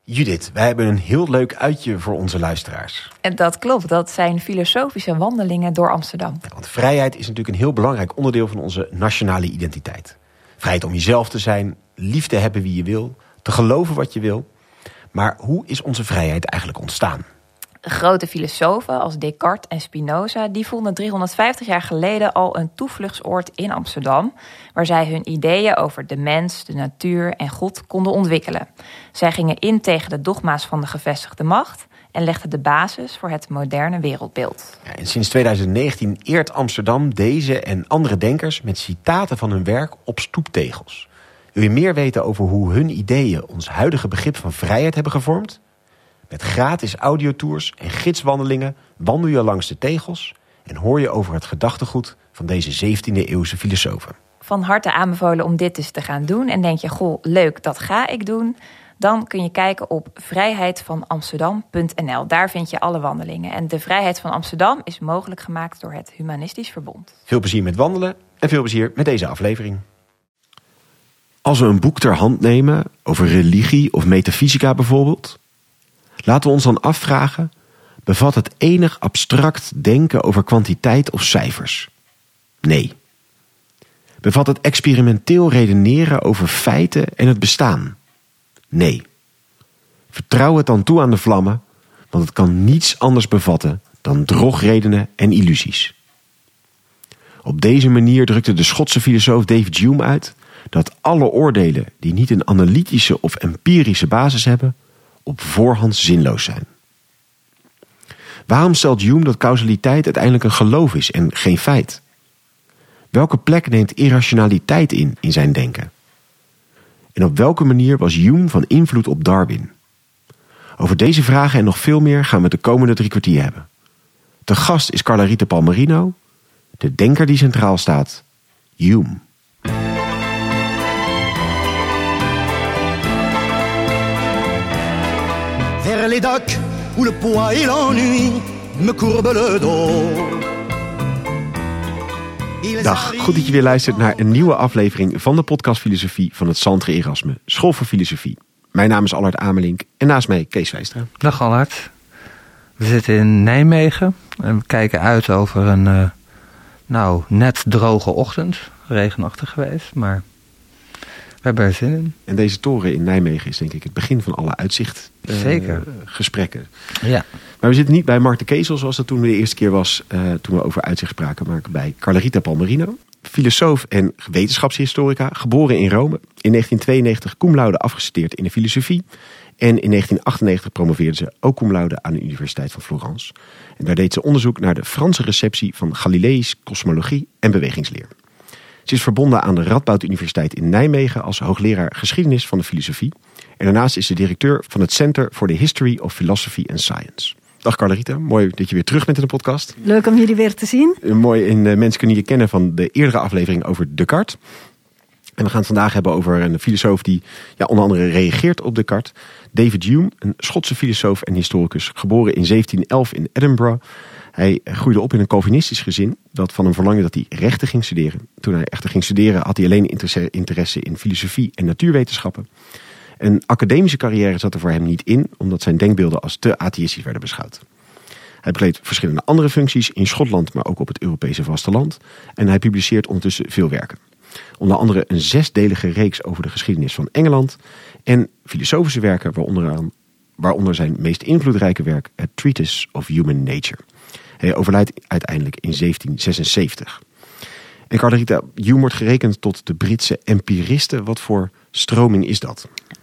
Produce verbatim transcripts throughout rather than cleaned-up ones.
Judith, wij hebben een heel leuk uitje voor onze luisteraars. En dat klopt, dat zijn filosofische wandelingen door Amsterdam. Ja, want vrijheid is natuurlijk een heel belangrijk onderdeel van onze nationale identiteit. Vrijheid om jezelf te zijn, lief te hebben wie je wil, te geloven wat je wil. Maar hoe is onze vrijheid eigenlijk ontstaan? Grote filosofen als Descartes en Spinoza die vonden driehonderdvijftig jaar geleden al een toevluchtsoord in Amsterdam, waar zij hun ideeën over de mens, de natuur en God konden ontwikkelen. Zij gingen in tegen de dogma's van de gevestigde macht en legden de basis voor het moderne wereldbeeld. Ja, en sinds tweeduizend negentien eert Amsterdam deze en andere denkers met citaten van hun werk op stoeptegels. Wil je meer weten over hoe hun ideeën ons huidige begrip van vrijheid hebben gevormd? Met gratis audiotours en gidswandelingen wandel je langs de tegels en hoor je over het gedachtegoed van deze zeventiende-eeuwse filosofen. Van harte aanbevolen om dit eens te gaan doen. En denk je, goh, leuk, dat ga ik doen. Dan kun je kijken op vrijheid van amsterdam punt n l. Daar vind je alle wandelingen. En de Vrijheid van Amsterdam is mogelijk gemaakt door het Humanistisch Verbond. Veel plezier met wandelen en veel plezier met deze aflevering. Als we een boek ter hand nemen over religie of metafysica bijvoorbeeld, laten we ons dan afvragen, bevat het enig abstract denken over kwantiteit of cijfers? Nee. Bevat het experimenteel redeneren over feiten en het bestaan? Nee. Vertrouw het dan toe aan de vlammen, want het kan niets anders bevatten dan drogredenen en illusies. Op deze manier drukte de Schotse filosoof David Hume uit dat alle oordelen die niet een analytische of empirische basis hebben, op voorhand zinloos zijn. Waarom stelt Hume dat causaliteit uiteindelijk een geloof is en geen feit? Welke plek neemt irrationaliteit in in zijn denken? En op welke manier was Hume van invloed op Darwin? Over deze vragen en nog veel meer gaan we het de komende drie kwartier hebben. Te gast is Carla Rita Palmerino, de denker die centraal staat, Hume. Vers les docks où le poids et l'ennui me courbent le dos. Dag, goed dat je weer luistert naar een nieuwe aflevering van de podcast Filosofie van het Centre Erasme, School voor Filosofie. Mijn naam is Allard Amelink en naast mij Kees Wijstra. Dag Allard. We zitten in Nijmegen en we kijken uit over een uh, nou, net droge ochtend. Regenachtig geweest, maar we hebben er zin in. En deze toren in Nijmegen is denk ik het begin van alle uitzicht uh, Zeker. gesprekken. Ja. Maar we zitten niet bij Mark de Kezel zoals dat toen de eerste keer was, uh, toen we over uitzicht spraken, maar bij Carla Rita Palmerino. Filosoof en wetenschapshistorica, geboren in Rome. In negentien tweeënnegentig cum laude afgestudeerd in de filosofie. En in negentien achtennegentig promoveerde ze ook cum laude aan de Universiteit van Florence. En daar deed ze onderzoek naar de Franse receptie van Galileïs kosmologie en bewegingsleer. Ze is verbonden aan de Radboud Universiteit in Nijmegen als hoogleraar geschiedenis van de filosofie. En daarnaast is ze directeur van het Center for the History of Philosophy and Science. Dag Carla Rita, mooi dat je weer terug bent in de podcast. Leuk om jullie weer te zien. Mooi, en uh, mensen kunnen je kennen van de eerdere aflevering over Descartes. En we gaan het vandaag hebben over een filosoof die ja, onder andere reageert op Descartes. David Hume, een Schotse filosoof en historicus, geboren in zeventien elf in Edinburgh. Hij groeide op in een Calvinistisch gezin dat van hem verlangde dat hij rechten ging studeren. Toen hij echter ging studeren had hij alleen interesse, interesse in filosofie en natuurwetenschappen. Een academische carrière zat er voor hem niet in, omdat zijn denkbeelden als te atheïstisch werden beschouwd. Hij bekleedt verschillende andere functies in Schotland, maar ook op het Europese vasteland. En hij publiceert ondertussen veel werken. Onder andere een zesdelige reeks over de geschiedenis van Engeland en filosofische werken, waaronder, waaronder zijn meest invloedrijke werk, A Treatise of Human Nature. Hij overlijdt uiteindelijk in zeventien zesenzeventig. En Carla Rita, Hume wordt gerekend tot de Britse empiristen. Wat voor stroming is dat?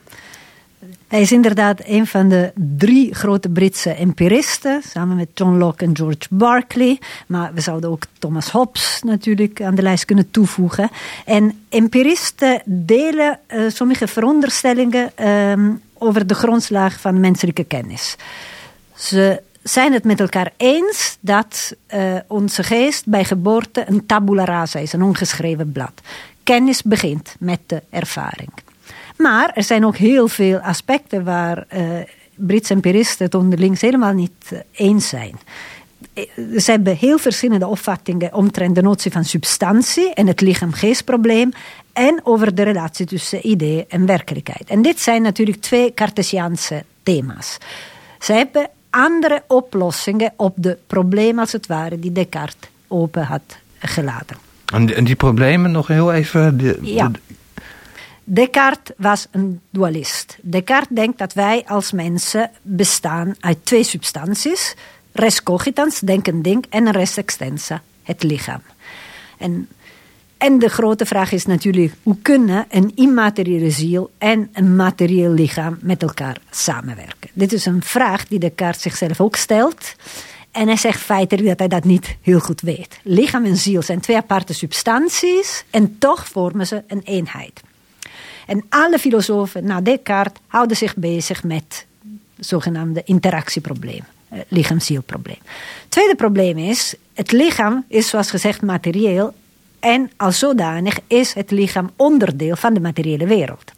Hij is inderdaad een van de drie grote Britse empiristen, samen met John Locke en George Berkeley. Maar we zouden ook Thomas Hobbes natuurlijk aan de lijst kunnen toevoegen. En empiristen delen uh, sommige veronderstellingen uh, over de grondslag van menselijke kennis. Ze zijn het met elkaar eens dat uh, onze geest bij geboorte een tabula rasa is, een ongeschreven blad. Kennis begint met de ervaring. Maar er zijn ook heel veel aspecten waar uh, Britse empiristen het onderling helemaal niet uh, eens zijn. Ze hebben heel verschillende opvattingen omtrent de notie van substantie en het lichaam-geestprobleem en over de relatie tussen idee en werkelijkheid. En dit zijn natuurlijk twee Cartesiaanse thema's. Ze hebben andere oplossingen op de problemen, als het ware, die Descartes open had gelaten. En die, en die problemen nog heel even... De, ja. de... Descartes was een dualist. Descartes denkt dat wij als mensen bestaan uit twee substanties. Res cogitans, denken ding, en res extensa, het lichaam. En, en de grote vraag is natuurlijk, hoe kunnen een immateriële ziel en een materieel lichaam met elkaar samenwerken? Dit is een vraag die Descartes zichzelf ook stelt. En hij zegt feitelijk dat hij dat niet heel goed weet. Lichaam en ziel zijn twee aparte substanties en toch vormen ze een eenheid. En alle filosofen na Descartes houden zich bezig met het zogenaamde interactieprobleem. Lichaam-zielprobleem. Het tweede probleem is, het lichaam is zoals gezegd materieel en als zodanig is het lichaam onderdeel van de materiële wereld.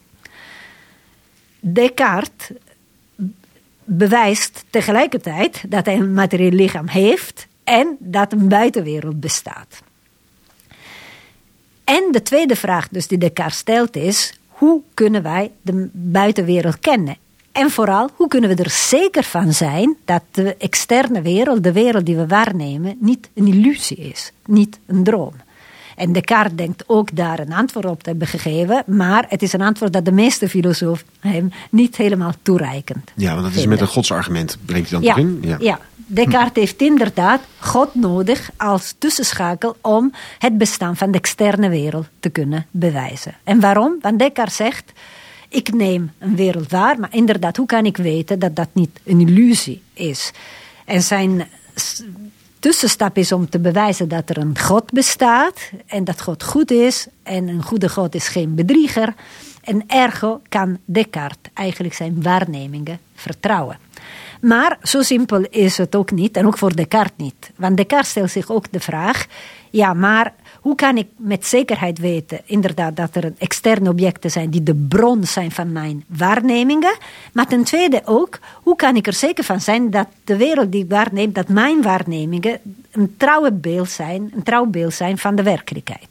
Descartes bewijst tegelijkertijd dat hij een materieel lichaam heeft en dat een buitenwereld bestaat. En de tweede vraag dus die Descartes stelt is, hoe kunnen wij de buitenwereld kennen? En vooral, hoe kunnen we er zeker van zijn dat de externe wereld, de wereld die we waarnemen, niet een illusie is, niet een droom? En Descartes denkt ook daar een antwoord op te hebben gegeven, maar het is een antwoord dat de meeste filosofen hem niet helemaal toereikend Ja, want dat is vinden. met een godsargument, brengt hij dan Ja, toch in? ja. ja. Descartes hm. heeft inderdaad God nodig als tussenschakel om het bestaan van de externe wereld te kunnen bewijzen. En waarom? Want Descartes zegt, ik neem een wereld waar, maar inderdaad, hoe kan ik weten dat dat niet een illusie is? En zijn tussenstap is om te bewijzen dat er een God bestaat en dat God goed is en een goede God is geen bedrieger. En ergo kan Descartes eigenlijk zijn waarnemingen vertrouwen. Maar zo simpel is het ook niet en ook voor Descartes niet. Want Descartes stelt zich ook de vraag, ja, maar hoe kan ik met zekerheid weten inderdaad dat er externe objecten zijn die de bron zijn van mijn waarnemingen. Maar ten tweede ook, hoe kan ik er zeker van zijn dat de wereld die ik waarneem, dat mijn waarnemingen een trouwe beeld zijn, een trouw beeld zijn van de werkelijkheid.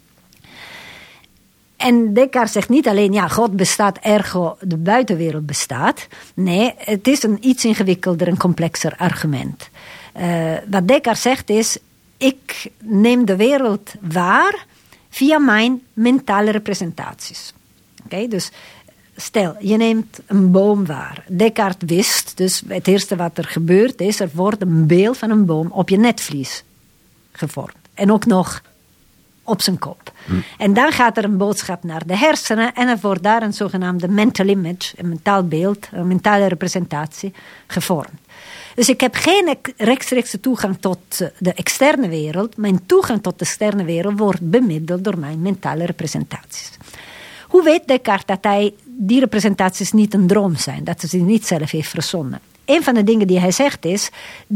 En Descartes zegt niet alleen, ja, God bestaat, ergo de buitenwereld bestaat. Nee, het is een iets ingewikkelder en complexer argument. Uh, wat Descartes zegt is, ik neem de wereld waar via mijn mentale representaties. Okay, dus stel, je neemt een boom waar. Descartes wist, dus het eerste wat er gebeurt is, er wordt een beeld van een boom op je netvlies gevormd. En ook nog op zijn kop. Hm. En dan gaat er een boodschap naar de hersenen en er wordt daar een zogenaamde mental image, een mentaal beeld, een mentale representatie gevormd. Dus ik heb geen rechtstreekse toegang tot de externe wereld. Mijn toegang tot de externe wereld wordt bemiddeld door mijn mentale representaties. Hoe weet Descartes dat hij die representaties niet een droom zijn? Dat hij ze niet zelf heeft verzonnen? Een van de dingen die hij zegt is,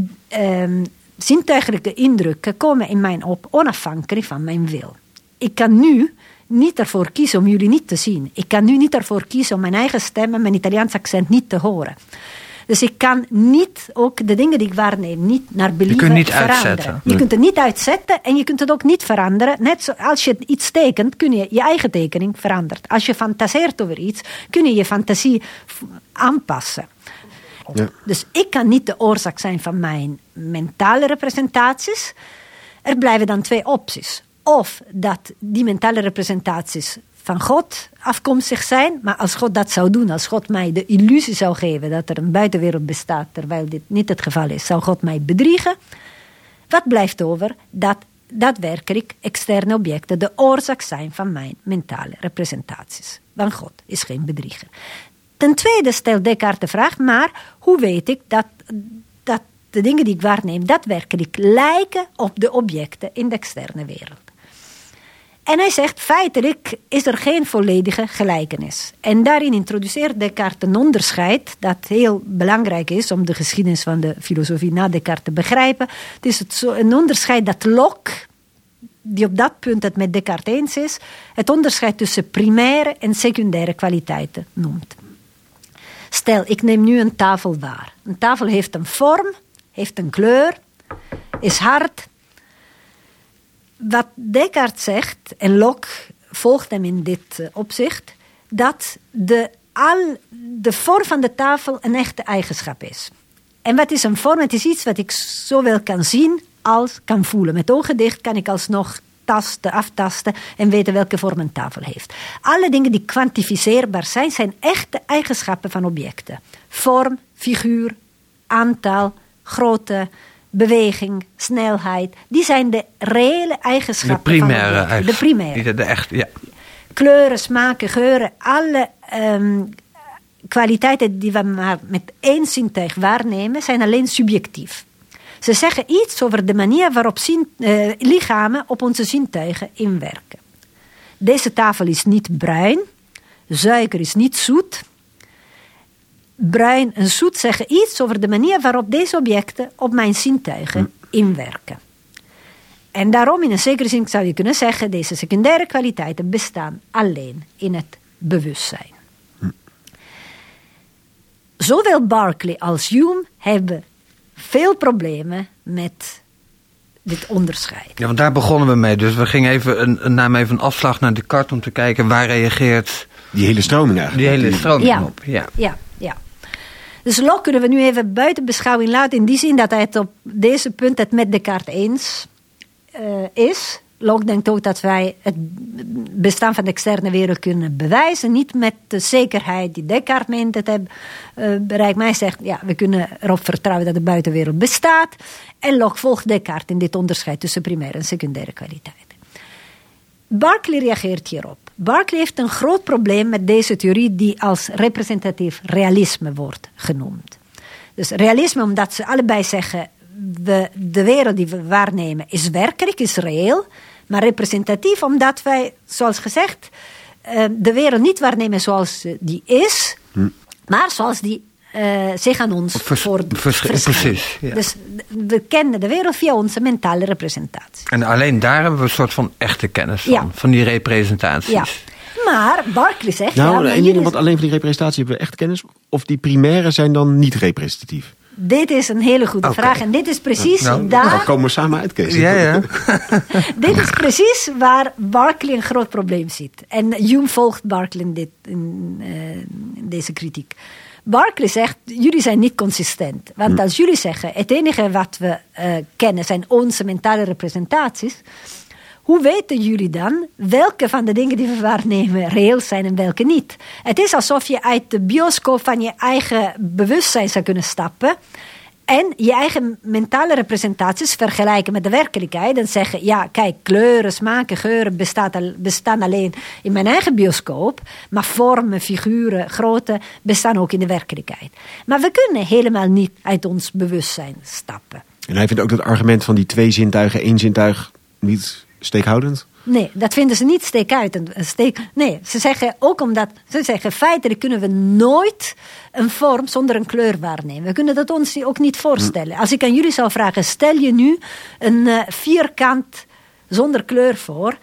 Um, zintuigelijke indrukken komen in mij op onafhankelijk van mijn wil. Ik kan nu niet ervoor kiezen om jullie niet te zien. Ik kan nu niet ervoor kiezen om mijn eigen stem en mijn Italiaans accent niet te horen. Dus ik kan niet, ook de dingen die ik waarneem, niet naar believen veranderen. Je kunt niet uitzetten. Je kunt het niet uitzetten en je kunt het ook niet veranderen. Net zoals je iets tekent, kun je je eigen tekening veranderen. Als je fantaseert over iets, kun je je fantasie aanpassen. Ja. Dus ik kan niet de oorzaak zijn van mijn mentale representaties. Er blijven dan twee opties. Of dat die mentale representaties van God afkomstig zijn. Maar als God dat zou doen, als God mij de illusie zou geven dat er een buitenwereld bestaat, terwijl dit niet het geval is, zou God mij bedriegen. Wat blijft over? Dat daadwerkelijk externe objecten de oorzaak zijn van mijn mentale representaties. Want God is geen bedrieger. Ten tweede stelt Descartes de vraag, maar hoe weet ik dat, dat de dingen die ik waarneem daadwerkelijk lijken op de objecten in de externe wereld? En hij zegt, feitelijk is er geen volledige gelijkenis. En daarin introduceert Descartes een onderscheid dat heel belangrijk is om de geschiedenis van de filosofie na Descartes te begrijpen. Het is het zo, een onderscheid dat Locke, die op dat punt het met Descartes eens is, het onderscheid tussen primaire en secundaire kwaliteiten noemt. Stel, ik neem nu een tafel waar. Een tafel heeft een vorm, heeft een kleur, is hard. Wat Descartes zegt, en Locke volgt hem in dit opzicht, dat de al de vorm van de tafel een echte eigenschap is. En wat is een vorm? Het is iets wat ik zowel kan zien als kan voelen. Met ogen dicht kan ik alsnog tasten, aftasten en weten welke vorm een tafel heeft. Alle dingen die kwantificeerbaar zijn, zijn echte eigenschappen van objecten. Vorm, figuur, aantal, grootte, beweging, snelheid. Die zijn de reële eigenschappen de primaire van objecten. De primaire. De, de echt, ja. Kleuren, smaken, geuren, alle um, kwaliteiten die we maar met één zintuig waarnemen, zijn alleen subjectief. Ze zeggen iets over de manier waarop zin, uh, lichamen op onze zintuigen inwerken. Deze tafel is niet bruin. Suiker is niet zoet. Bruin en zoet zeggen iets over de manier waarop deze objecten op mijn zintuigen inwerken. En daarom in een zekere zin zou je kunnen zeggen, deze secundaire kwaliteiten bestaan alleen in het bewustzijn. Zowel Berkeley als Hume hebben veel problemen met dit onderscheid. Ja, want daar begonnen we mee. Dus we gingen even een, een, namen even een afslag naar Descartes om te kijken waar reageert die hele stroming eigenlijk. Die hele stroming ja, op. Ja, ja, ja. Dus Locke kunnen we nu even buiten beschouwing laten in die zin dat hij het op deze punt het met Descartes eens uh, is. Locke denkt ook dat wij het bestaan van de externe wereld kunnen bewijzen. Niet met de zekerheid die Descartes meent het hebben uh, bereikt. Maar hij zegt, ja, we kunnen erop vertrouwen dat de buitenwereld bestaat. En Locke volgt Descartes in dit onderscheid tussen primaire en secundaire kwaliteiten. Berkeley reageert hierop. Berkeley heeft een groot probleem met deze theorie die als representatief realisme wordt genoemd. Dus realisme omdat ze allebei zeggen, we, de wereld die we waarnemen is werkelijk, is reëel. Maar representatief omdat wij, zoals gezegd, de wereld niet waarnemen zoals die is, hm. maar zoals die uh, zich aan ons Vers, voor vers, Precies. Ja. Dus we kennen de wereld via onze mentale representatie. En alleen daar hebben we een soort van echte kennis van, ja. van die representaties. Ja. Maar Berkeley zegt... Nou, ja, en jullie, want alleen van die representatie hebben we echt kennis. Of die primaire zijn dan niet representatief? Dit is een hele goede okay. vraag. En dit is precies nou, daar... Dan komen we samen uit, Kees. Ja, ja. Dit is precies waar Berkeley een groot probleem ziet. En Hume volgt Berkeley in, dit, in, uh, in deze kritiek. Berkeley zegt, jullie zijn niet consistent. Want hm. als jullie zeggen, het enige wat we uh, kennen zijn onze mentale representaties... Hoe weten jullie dan welke van de dingen die we waarnemen reëel zijn en welke niet? Het is alsof je uit de bioscoop van je eigen bewustzijn zou kunnen stappen en je eigen mentale representaties vergelijken met de werkelijkheid en zeggen, ja, kijk, kleuren, smaken, geuren bestaat, bestaan alleen in mijn eigen bioscoop, maar vormen, figuren, grootte bestaan ook in de werkelijkheid. Maar we kunnen helemaal niet uit ons bewustzijn stappen. En hij vindt ook dat argument van die twee zintuigen, één zintuig niet steekhoudend? Nee, dat vinden ze niet steekhoudend. Steek, nee, ze zeggen ook omdat... Ze zeggen, feitelijk kunnen we nooit een vorm zonder een kleur waarnemen. We kunnen dat ons ook niet voorstellen. Hm. Als ik aan jullie zou vragen, stel je nu een uh, vierkant zonder kleur voor.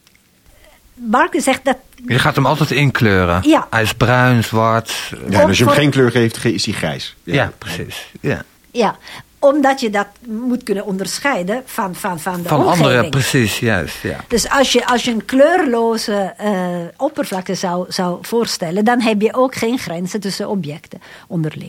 Berkeley zegt dat... Je gaat hem altijd inkleuren. Ja. Hij is bruin, zwart. Ja, en als je hem voor... geen kleur geeft, is hij grijs. Ja, ja precies. Ja. Ja, omdat je dat moet kunnen onderscheiden van, van, van de van omgeving. Andere, precies, juist. Ja. Dus als je, als je een kleurloze uh, oppervlakte zou, zou voorstellen, dan heb je ook geen grenzen tussen objecten onderling.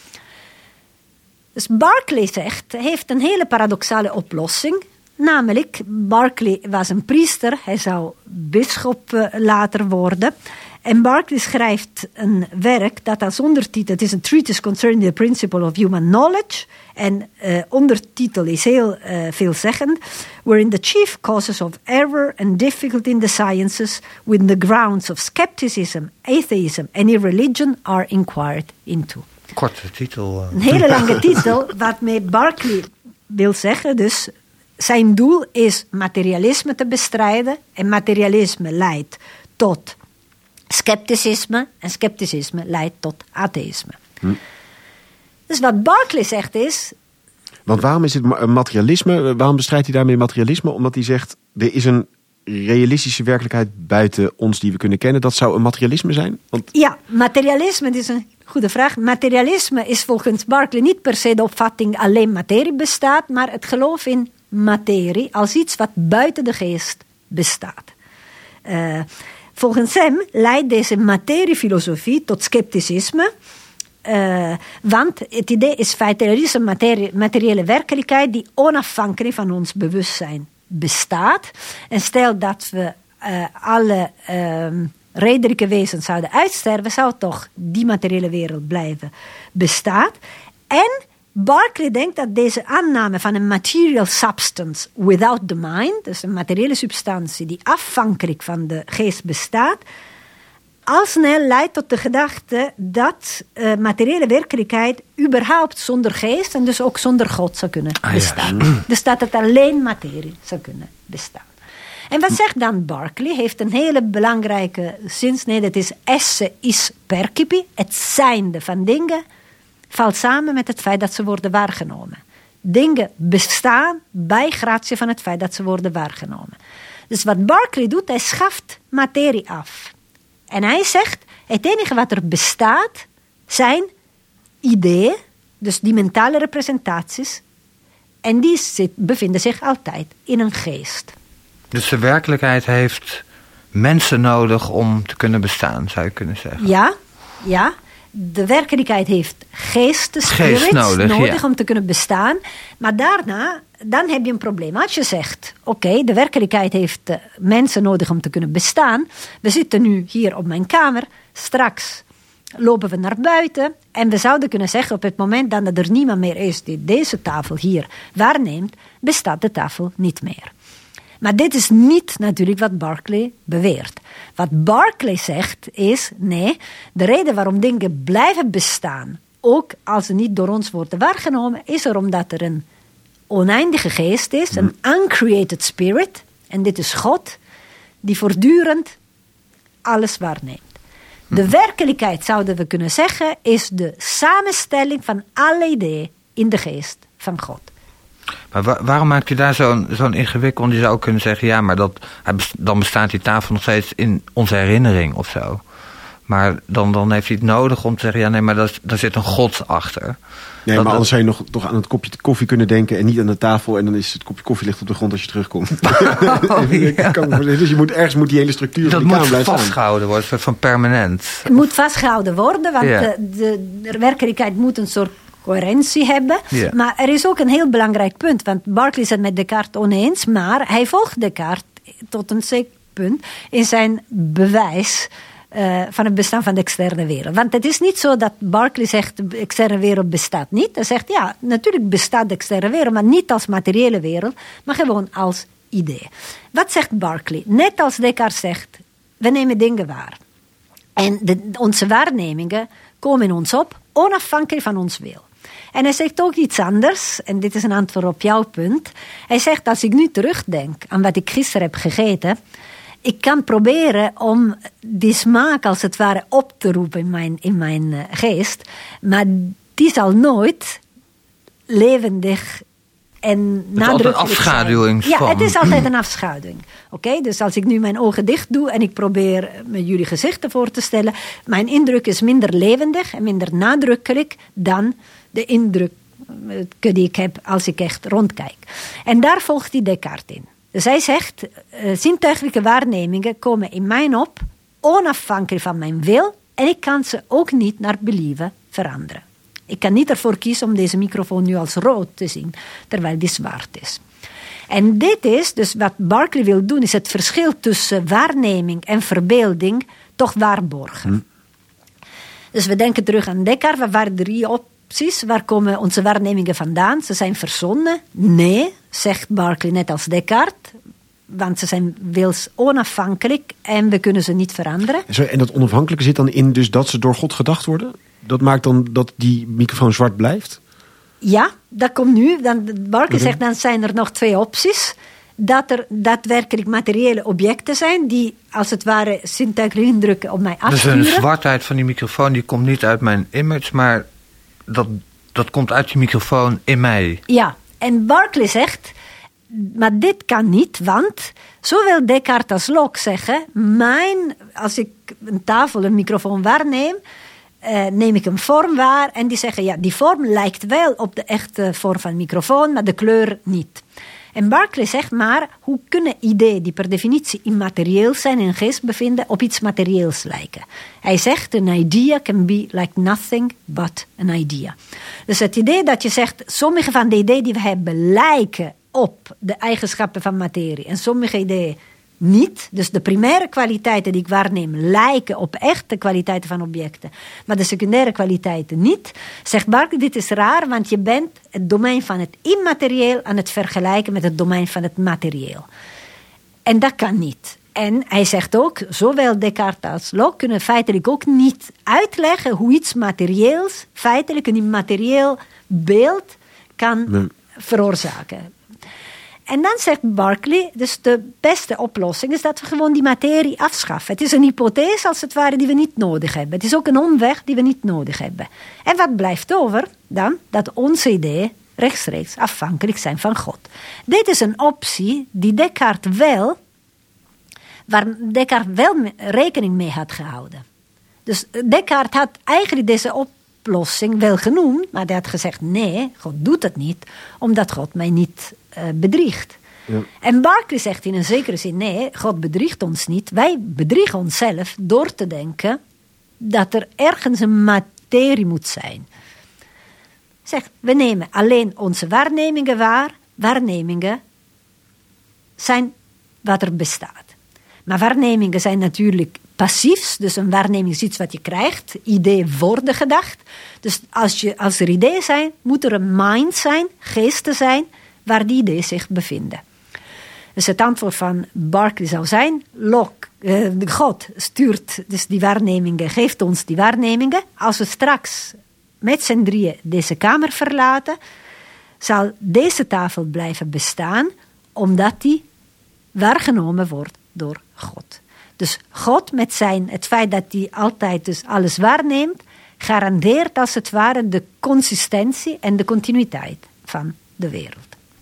Dus Berkeley zegt, heeft een hele paradoxale oplossing. Namelijk, Berkeley was een priester, hij zou bisschop uh, later worden. En Berkeley schrijft een werk dat als ondertitel... Het is een treatise concerning the principle of human knowledge. En uh, ondertitel is heel uh, veelzeggend. Wherein the chief causes of error and difficulty in the sciences... with the grounds of skepticism, atheism and irreligion are inquired into. Korte titel. Uh. Een hele lange titel, waarmee Berkeley wil zeggen... dus zijn doel is materialisme te bestrijden. En materialisme leidt tot... scepticisme en scepticisme leidt tot atheïsme. Hm. Dus wat Berkeley zegt is... Want waarom is het materialisme? Waarom bestrijdt hij daarmee materialisme? Omdat hij zegt, er is een realistische werkelijkheid buiten ons die we kunnen kennen. Dat zou een materialisme zijn? Want... Ja, materialisme, dat is een goede vraag. Materialisme is volgens Berkeley niet per se de opvatting alleen materie bestaat, maar het geloof in materie als iets wat buiten de geest bestaat. Uh, Volgens hem leidt deze materiefilosofie tot scepticisme. Uh, want het idee is feitelijk, er is een materie, materiële werkelijkheid die onafhankelijk van ons bewustzijn bestaat. En stel dat we uh, alle uh, redelijke wezens zouden uitsterven, zou toch die materiële wereld blijven bestaan. En Berkeley denkt dat deze aanname van een material substance without the mind, dus een materiële substantie die afhankelijk van de geest bestaat, al snel leidt tot de gedachte dat uh, materiële werkelijkheid überhaupt zonder geest en dus ook zonder God zou kunnen ah, bestaan. Ja. Dus dat het alleen materie zou kunnen bestaan. En wat zegt dan Berkeley? Heeft een hele belangrijke zinsnede. Het is esse is percipi, het zijnde van dingen, valt samen met het feit dat ze worden waargenomen. Dingen bestaan bij gratie van het feit dat ze worden waargenomen. Dus wat Berkeley doet, hij schaft materie af. En hij zegt, het enige wat er bestaat zijn ideeën, dus die mentale representaties, en die zit, bevinden zich altijd in een geest. Dus de werkelijkheid heeft mensen nodig om te kunnen bestaan, zou je kunnen zeggen. Ja, ja. De werkelijkheid heeft geesten, spirits Geest nodig, nodig ja. om te kunnen bestaan. Maar daarna, dan heb je een probleem. Als je zegt, oké, okay, de werkelijkheid heeft uh, mensen nodig om te kunnen bestaan. We zitten nu hier op mijn kamer. Straks lopen we naar buiten. En we zouden kunnen zeggen, op het moment dat er niemand meer is die deze tafel hier waarneemt, bestaat de tafel niet meer. Maar dit is niet natuurlijk wat Berkeley beweert. Wat Berkeley zegt is, nee, de reden waarom dingen blijven bestaan, ook als ze niet door ons worden waargenomen, is er omdat er een oneindige geest is, een uncreated spirit, en dit is God, die voortdurend alles waarneemt. De werkelijkheid, zouden we kunnen zeggen, is de samenstelling van alle ideeën in de geest van God. Maar wa- waarom maakt u daar zo'n, zo'n ingewikkeld? Je zou kunnen zeggen, ja, maar dat, dan bestaat die tafel nog steeds in onze herinnering of zo. Maar dan, dan heeft hij het nodig om te zeggen, ja, nee, maar daar, daar zit een God achter. Nee, dat, maar anders zou je nog toch aan het kopje koffie kunnen denken en niet aan de tafel. En dan is het kopje koffie ligt op de grond als je terugkomt. Oh, ja. Dus je moet, ergens moet die hele structuur van die kamer blijven staan. Dat moet vastgehouden worden, van permanent. Het moet vastgehouden worden, want ja. de, de, de werkelijkheid moet een soort coherentie hebben. Yeah. Maar er is ook een heel belangrijk punt. Want Berkeley is het met Descartes oneens. Maar hij volgt Descartes tot een zeker punt in zijn bewijs uh, van het bestaan van de externe wereld. Want het is niet zo dat Berkeley zegt de externe wereld bestaat niet. Hij zegt ja, natuurlijk bestaat de externe wereld, maar niet als materiële wereld, maar gewoon als idee. Wat zegt Berkeley? Net als Descartes zegt, we nemen dingen waar. En de, onze waarnemingen komen in ons op, onafhankelijk van ons wil. En hij zegt ook iets anders, en dit is een antwoord op jouw punt. Hij zegt, als ik nu terugdenk aan wat ik gisteren heb gegeten, ik kan proberen om die smaak als het ware op te roepen in mijn, in mijn geest, maar die zal nooit levendig en nadrukkelijk zijn. Het is altijd een afschaduwing van. Ja, het is altijd een Mm. afschaduwing. Oké, okay? Dus als ik nu mijn ogen dicht doe en ik probeer me jullie gezichten voor te stellen, mijn indruk is minder levendig en minder nadrukkelijk dan de indruk die ik heb als ik echt rondkijk. En daar volgt hij Descartes in. Dus hij zegt, uh, zintuigelijke waarnemingen komen in mij op, onafhankelijk van mijn wil, en ik kan ze ook niet naar believen veranderen. Ik kan niet ervoor kiezen om deze microfoon nu als rood te zien, terwijl die zwart is. En dit is, dus wat Berkeley wil doen, is het verschil tussen waarneming en verbeelding toch waarborgen. Hm. Dus we denken terug aan Descartes, er waren drie opties. Waar komen onze waarnemingen vandaan? Ze zijn verzonnen? Nee, zegt Berkeley net als Descartes. Want ze zijn wils onafhankelijk en we kunnen ze niet veranderen. En dat onafhankelijke zit dan in dus dat ze door God gedacht worden? Dat maakt dan dat die microfoon zwart blijft? Ja, dat komt nu. Dan, Berkeley okay. zegt, dan zijn er nog twee opties. Dat er daadwerkelijk materiële objecten zijn die als het ware zintuigelijke indrukken op mij afsturen. Dus een zwartheid van die microfoon die komt niet uit mijn image, maar dat, dat komt uit die microfoon in mij. Ja, en Berkeley zegt, maar dit kan niet, want zowel Descartes als Locke zeggen, mijn, als ik een tafel, een microfoon waarneem, Uh, neem ik een vorm waar en die zeggen, ja, die vorm lijkt wel op de echte vorm van een microfoon, maar de kleur niet. En Berkeley zegt maar, hoe kunnen ideeën die per definitie immaterieel zijn en geest bevinden, op iets materieels lijken? Hij zegt, an idea can be like nothing but an idea. Dus het idee dat je zegt, sommige van de ideeën die we hebben lijken op de eigenschappen van materie en sommige ideeën niet. Dus de primaire kwaliteiten die ik waarneem lijken op echte kwaliteiten van objecten, maar de secundaire kwaliteiten niet. Zegt Berkeley, dit is raar, want je bent het domein van het immaterieel aan het vergelijken met het domein van het materieel. En dat kan niet. En hij zegt ook, zowel Descartes als Locke kunnen feitelijk ook niet uitleggen hoe iets materieels feitelijk een immaterieel beeld kan nee. veroorzaken. En dan zegt Berkeley, dus de beste oplossing is dat we gewoon die materie afschaffen. Het is een hypothese als het ware die we niet nodig hebben. Het is ook een omweg die we niet nodig hebben. En wat blijft over dan? Dat onze ideeën rechtstreeks afhankelijk zijn van God. Dit is een optie die Descartes wel, waar Descartes wel rekening mee had gehouden. Dus Descartes had eigenlijk deze oplossing wel genoemd, maar hij had gezegd, nee, God doet het niet, omdat God mij niet uh, bedriegt. Ja. En Berkeley zegt in een zekere zin, nee, God bedriegt ons niet. Wij bedriegen onszelf door te denken dat er ergens een materie moet zijn. Zeg, we nemen alleen onze waarnemingen waar. Waarnemingen zijn wat er bestaat. Maar waarnemingen zijn natuurlijk passiefs. Dus een waarneming is iets wat je krijgt. Ideeën worden gedacht. Dus als, je, als er ideeën zijn, moet er een mind zijn, geesten zijn, waar die ideeën zich bevinden. Dus het antwoord van Berkeley zou zijn, Locke, eh, God stuurt dus die waarnemingen, geeft ons die waarnemingen. Als we straks met z'n drieën deze kamer verlaten, zal deze tafel blijven bestaan, omdat die waargenomen wordt door God. Dus God met zijn, het feit dat hij altijd dus alles waarneemt, garandeert als het ware de consistentie en de continuïteit van de wereld.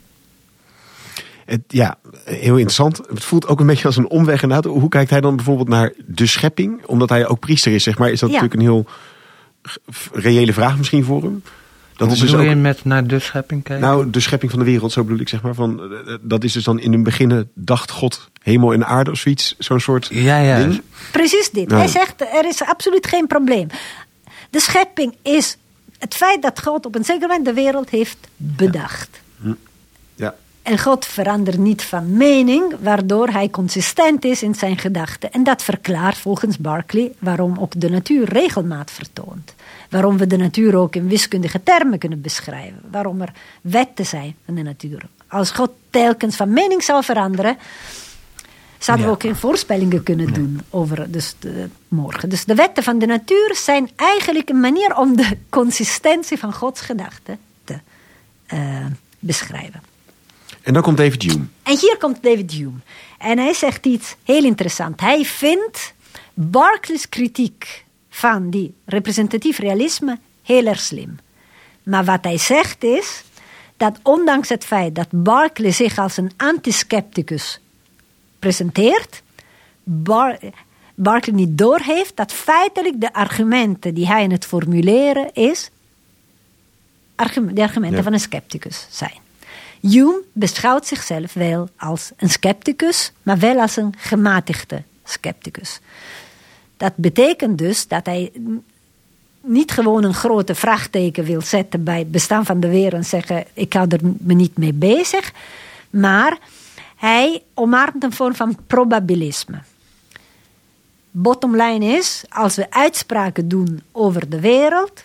Het, ja, heel interessant. Het voelt ook een beetje als een omweg inderdaad. Hoe kijkt hij dan bijvoorbeeld naar de schepping? Omdat hij ook priester is, zeg maar. Is dat ja. natuurlijk een heel reële vraag misschien voor hem? Dat Hoe is dus bedoel ook, je met naar de schepping kijken? Nou, de schepping van de wereld, zo bedoel ik, zeg maar. Van, dat is dus dan in het begin dacht God hemel en aarde of zoiets. Zo'n soort ja, ja. ding. Precies dit. Nou. Hij zegt, er is absoluut geen probleem. De schepping is het feit dat God op een zeker moment de wereld heeft bedacht. Ja. ja. En God verandert niet van mening, waardoor hij consistent is in zijn gedachten. En dat verklaart volgens Berkeley waarom ook de natuur regelmaat vertoont. Waarom we de natuur ook in wiskundige termen kunnen beschrijven. Waarom er wetten zijn van de natuur. Als God telkens van mening zou veranderen, zouden ja. we ook geen voorspellingen kunnen doen over dus de, morgen. Dus de wetten van de natuur zijn eigenlijk een manier om de consistentie van Gods gedachten te uh, beschrijven. En dan komt David Hume. En hier komt David Hume. En hij zegt iets heel interessants. Hij vindt Berkeley's kritiek van die representatief realisme heel erg slim. Maar wat hij zegt is dat ondanks het feit dat Berkeley zich als een antiscepticus presenteert, Bar- Berkeley niet doorheeft dat feitelijk de argumenten die hij in het formuleren is, argum- de argumenten ja. van een scepticus zijn. Hume beschouwt zichzelf wel als een scepticus, maar wel als een gematigde scepticus. Dat betekent dus dat hij niet gewoon een grote vraagteken wil zetten bij het bestaan van de wereld en zeggen, ik hou er me niet mee bezig, maar hij omarmt een vorm van probabilisme. Bottom line is, als we uitspraken doen over de wereld,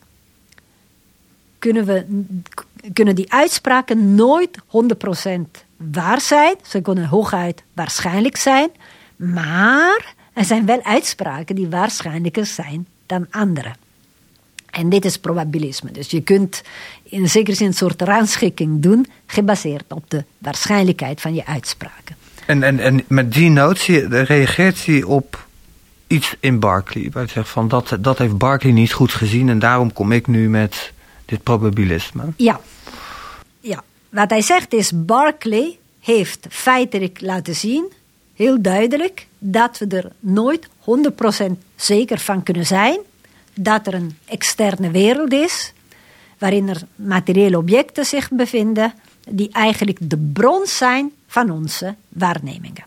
kunnen, we, kunnen die uitspraken nooit honderd procent waar zijn. Ze kunnen hooguit waarschijnlijk zijn, maar er zijn wel uitspraken die waarschijnlijker zijn dan andere. En dit is probabilisme. Dus je kunt in zekere zin een soort rangschikking doen, gebaseerd op de waarschijnlijkheid van je uitspraken. En, en, en met die notie reageert hij op iets in Berkeley. Waar hij zegt van dat, dat heeft Berkeley niet goed gezien en daarom kom ik nu met dit probabilisme. Ja. ja. Wat hij zegt is, Berkeley heeft feitelijk laten zien, heel duidelijk, dat we er nooit honderd procent zeker van kunnen zijn dat er een externe wereld is, waarin er materiële objecten zich bevinden, die eigenlijk de bron zijn van onze waarnemingen.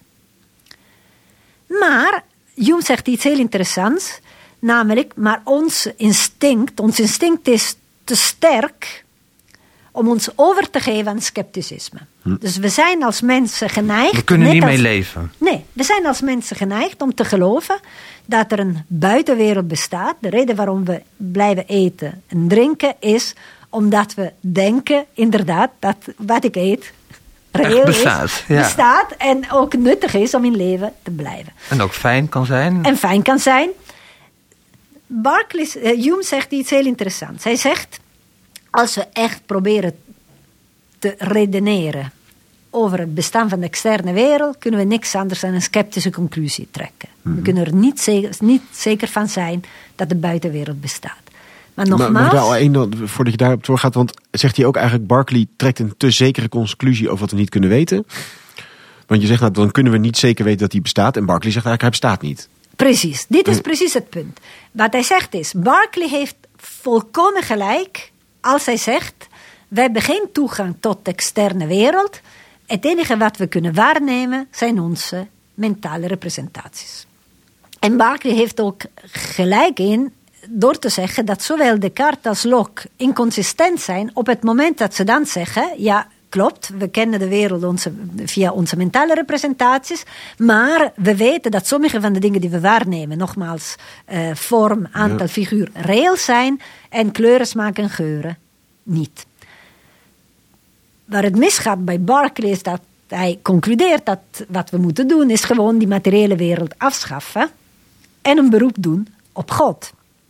Maar Hume zegt iets heel interessants, namelijk, maar ons instinct, ons instinct is te sterk om ons over te geven aan scepticisme. Hm. Dus we zijn als mensen geneigd... We kunnen niet als, mee leven. Nee, we zijn als mensen geneigd om te geloven dat er een buitenwereld bestaat. De reden waarom we blijven eten en drinken is omdat we denken, inderdaad, dat wat ik eet reëel bestaat, is, ja. bestaat en ook nuttig is om in leven te blijven. En ook fijn kan zijn. En fijn kan zijn. Berkeley, uh, Hume zegt iets heel interessants. Hij zegt, als we echt proberen te redeneren over het bestaan van de externe wereld, kunnen we niks anders dan een sceptische conclusie trekken. Mm-hmm. We kunnen er niet zeker, niet zeker van zijn dat de buitenwereld bestaat. Maar nogmaals... Maar, maar daar al één, voordat je daarop doorgaat, want zegt hij ook eigenlijk, Berkeley trekt een te zekere conclusie over wat we niet kunnen weten. Want je zegt, nou, dan kunnen we niet zeker weten dat hij bestaat. En Berkeley zegt eigenlijk, hij bestaat niet. Precies, dit is precies het punt. Wat hij zegt is, Berkeley heeft volkomen gelijk als hij zegt, wij hebben geen toegang tot de externe wereld. Het enige wat we kunnen waarnemen zijn onze mentale representaties. En Berkeley heeft ook gelijk in door te zeggen dat zowel Descartes als Locke inconsistent zijn op het moment dat ze dan zeggen, ja, klopt, we kennen de wereld onze, via onze mentale representaties, maar we weten dat sommige van de dingen die we waarnemen, nogmaals, uh, vorm, aantal, ja. figuur, reëel zijn en kleuren, smaak en geuren niet. Waar het misgaat bij Berkeley is dat hij concludeert dat wat we moeten doen is gewoon die materiële wereld afschaffen en een beroep doen op God.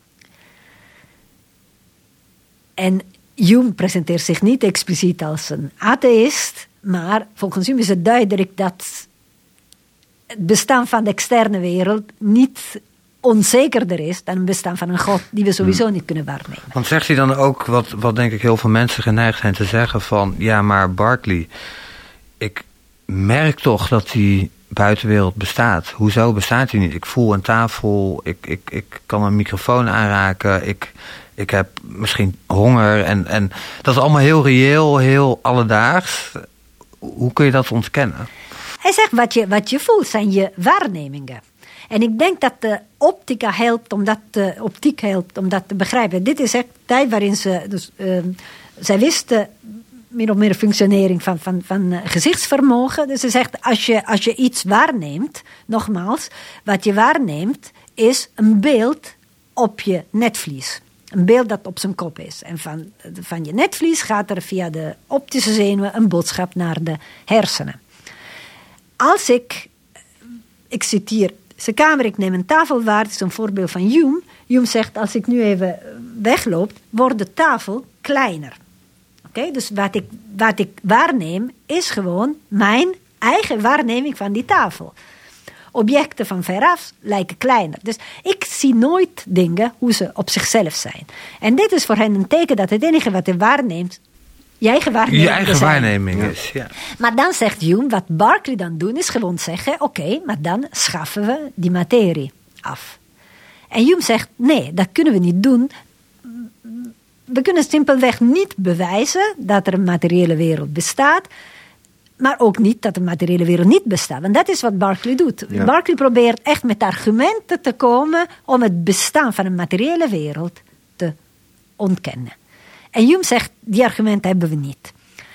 En Hume presenteert zich niet expliciet als een atheïst, maar volgens hem is het duidelijk dat het bestaan van de externe wereld niet onzekerder is dan het bestaan van een God die we sowieso niet kunnen waarnemen. Want zegt hij dan ook, wat, wat denk ik heel veel mensen geneigd zijn te zeggen van, ja, maar Berkeley, ik merk toch dat die buitenwereld bestaat. Hoezo bestaat die niet? Ik voel een tafel, ik, ik, ik kan een microfoon aanraken, ik, ik heb misschien honger en, en dat is allemaal heel reëel, heel alledaags. Hoe kun je dat ontkennen? Hij zegt, wat je, wat je voelt zijn je waarnemingen. En ik denk dat de optica helpt om dat, de optiek helpt om dat te begrijpen. Dit is echt de tijd waarin ze, dus, uh, zij wisten min of meer functionering van, van, van uh, gezichtsvermogen. Dus ze zegt, als je, als je iets waarneemt, nogmaals, wat je waarneemt is een beeld op je netvlies. Een beeld dat op zijn kop is. En van, van je netvlies gaat er via de optische zenuwen een boodschap naar de hersenen. Als ik, ik citeer zijn kamer, ik neem een tafel waar, dat is een voorbeeld van Hume. Hume zegt, als ik nu even wegloop, wordt de tafel kleiner. Oké, okay? Dus wat ik, wat ik waarneem is gewoon mijn eigen waarneming van die tafel. Objecten van veraf lijken kleiner. Dus ik zie nooit dingen hoe ze op zichzelf zijn. En dit is voor hen een teken dat het enige wat je waarneemt, je eigen waarneming, je eigen waarneming is. Ja. Maar dan zegt Hume, wat Berkeley dan doet, is gewoon zeggen, oké, okay, maar dan schaffen we die materie af. En Hume zegt, nee, dat kunnen we niet doen. We kunnen simpelweg niet bewijzen dat er een materiële wereld bestaat, maar ook niet dat de materiële wereld niet bestaat. Want dat is wat Berkeley doet. Ja. Berkeley probeert echt met argumenten te komen om het bestaan van een materiële wereld te ontkennen. En Hume zegt, die argumenten hebben we niet.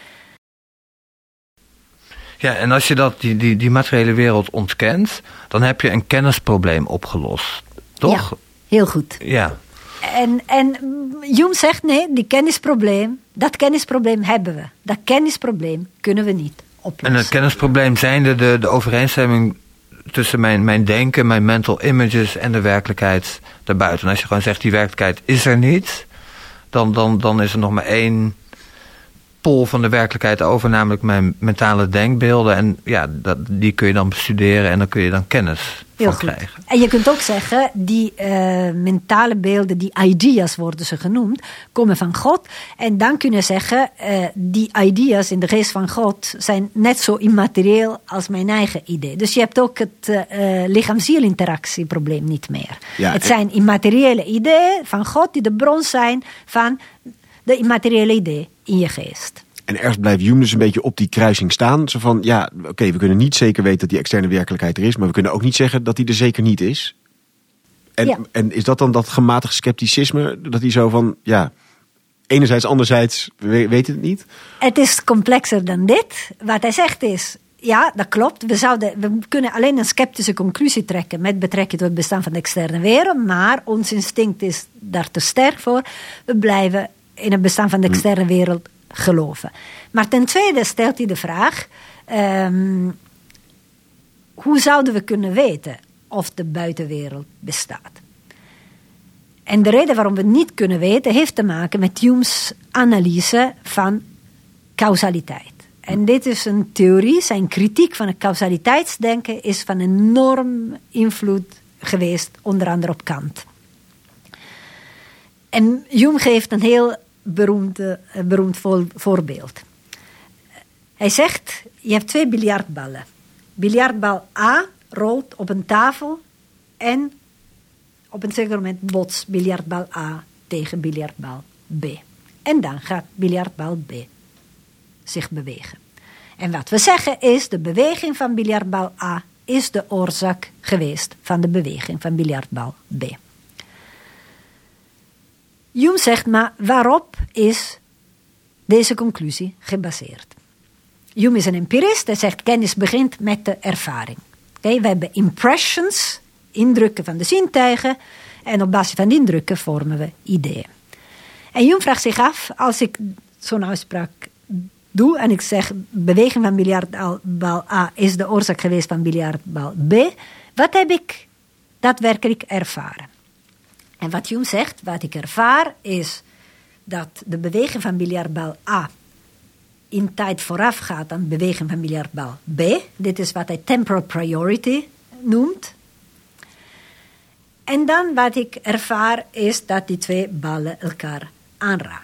Ja, en als je dat, die, die, die materiële wereld ontkent, dan heb je een kennisprobleem opgelost. Toch? Ja, heel goed. Ja. En, en Hume zegt, nee, die kennisprobleem, dat kennisprobleem hebben we. Dat kennisprobleem kunnen we niet oplossen. En het kennisprobleem zijnde de, de overeenstemming tussen mijn, mijn denken, mijn mental images en de werkelijkheid daarbuiten. En als je gewoon zegt, die werkelijkheid is er niet, dan, dan, dan is er nog maar één pol van de werkelijkheid over, namelijk mijn mentale denkbeelden. En ja, dat, die kun je dan bestuderen en dan kun je dan kennis Heel van goed. krijgen. En je kunt ook zeggen, die uh, mentale beelden, die ideas worden ze genoemd, komen van God. En dan kun je zeggen, uh, die ideas in de geest van God zijn net zo immaterieel als mijn eigen idee. Dus je hebt ook het uh, lichaam-ziel-interactieprobleem niet meer. Ja, het zijn immateriële ideeën van God die de bron zijn van de immateriële idee in je geest. En ergens blijft Hume dus een beetje op die kruising staan. Zo van, ja, oké, okay, we kunnen niet zeker weten dat die externe werkelijkheid er is, maar we kunnen ook niet zeggen dat die er zeker niet is. En, ja. en is dat dan dat gematigd scepticisme? Dat hij zo van, ja, enerzijds, anderzijds, we weten het niet? Het is complexer dan dit. Wat hij zegt is, ja, dat klopt. We, zouden, we kunnen alleen een sceptische conclusie trekken met betrekking tot het bestaan van de externe wereld, maar ons instinct is daar te sterk voor. We blijven in het bestaan van de externe wereld geloven. Maar ten tweede stelt hij de vraag, um, hoe zouden we kunnen weten of de buitenwereld bestaat? En de reden waarom we het niet kunnen weten heeft te maken met Hume's analyse van causaliteit. En dit is een theorie, zijn kritiek van het causaliteitsdenken is van enorm invloed geweest, onder andere op Kant. En Hume geeft een heel beroemd, beroemd voorbeeld. Hij zegt, je hebt twee biljartballen. Biljartbal A rolt op een tafel en op een zeker moment botst biljartbal A tegen biljartbal B. En dan gaat biljartbal B zich bewegen. En wat we zeggen is, de beweging van biljartbal A is de oorzaak geweest van de beweging van biljartbal B. Hume zegt, maar waarop is deze conclusie gebaseerd? Hume is een empirist, hij zegt, kennis begint met de ervaring. Okay, we hebben impressions, indrukken van de zintuigen, en op basis van die indrukken vormen we ideeën. En Hume vraagt zich af, als ik zo'n uitspraak doe en ik zeg, beweging van biljartbal A is de oorzaak geweest van biljartbal B, wat heb ik daadwerkelijk ervaren? En wat Hume zegt, wat ik ervaar is dat de beweging van biljartbal A in tijd vooraf gaat aan de beweging van biljartbal B. Dit is wat hij temporal priority noemt. En dan wat ik ervaar is dat die twee ballen elkaar aanraken.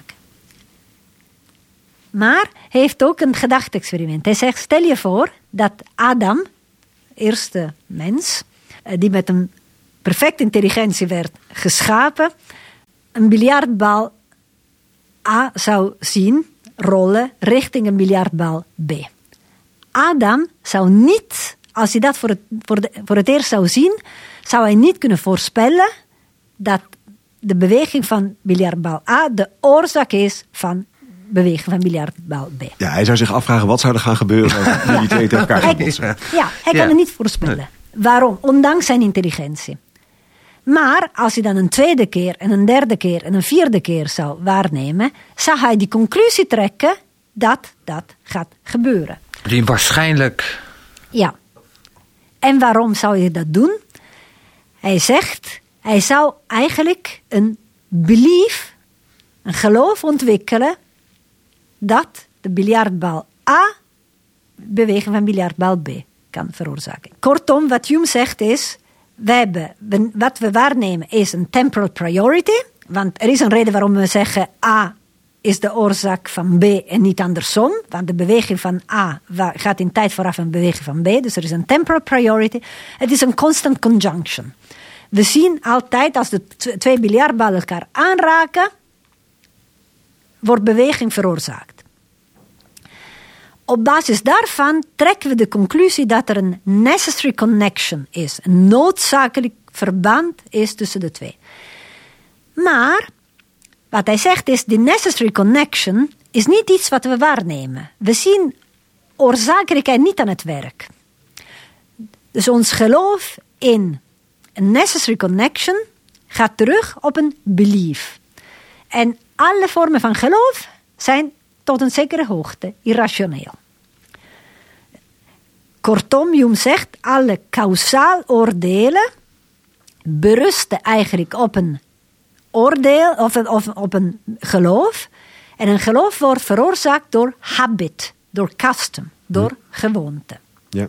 Maar hij heeft ook een gedachte-experiment. Hij zegt, stel je voor dat Adam, eerste mens, die met een perfecte intelligentie werd geschapen, een biljartbal A zou zien rollen richting een biljartbal B. Adam zou niet, als hij dat voor het, voor, de, voor het eerst zou zien, zou hij niet kunnen voorspellen dat de beweging van biljartbal A de oorzaak is van beweging van biljartbal B. Ja, hij zou zich afvragen wat zou er gaan gebeuren als die twee tegen elkaar gaan botsen. Ja, hij kan ja. het niet voorspellen. Nee. Waarom? Ondanks zijn intelligentie. Maar als hij dan een tweede keer en een derde keer en een vierde keer zou waarnemen, zou hij die conclusie trekken dat dat gaat gebeuren. Die waarschijnlijk. Ja. En waarom zou je dat doen? Hij zegt, hij zou eigenlijk een belief, een geloof ontwikkelen dat de biljartbal A beweging van biljartbal B kan veroorzaken. Kortom, wat Hume zegt is, we hebben, wat we waarnemen is een temporal priority. Want er is een reden waarom we zeggen A is de oorzaak van B en niet andersom. Want de beweging van A gaat in tijd vooraf een beweging van B. Dus er is een temporal priority. Het is een constant conjunction. We zien altijd als de twee biljartballen elkaar aanraken, wordt beweging veroorzaakt. Op basis daarvan trekken we de conclusie dat er een necessary connection is. Een noodzakelijk verband is tussen de twee. Maar wat hij zegt is, die necessary connection is niet iets wat we waarnemen. We zien oorzakelijkheid niet aan het werk. Dus ons geloof in een necessary connection gaat terug op een belief. En alle vormen van geloof zijn tot een zekere hoogte irrationeel. Kortom, Hume zegt, alle kausaal oordelen berusten eigenlijk op een oordeel of, of op een geloof. En een geloof wordt veroorzaakt door habit, door custom, door hm. gewoonte. Ja.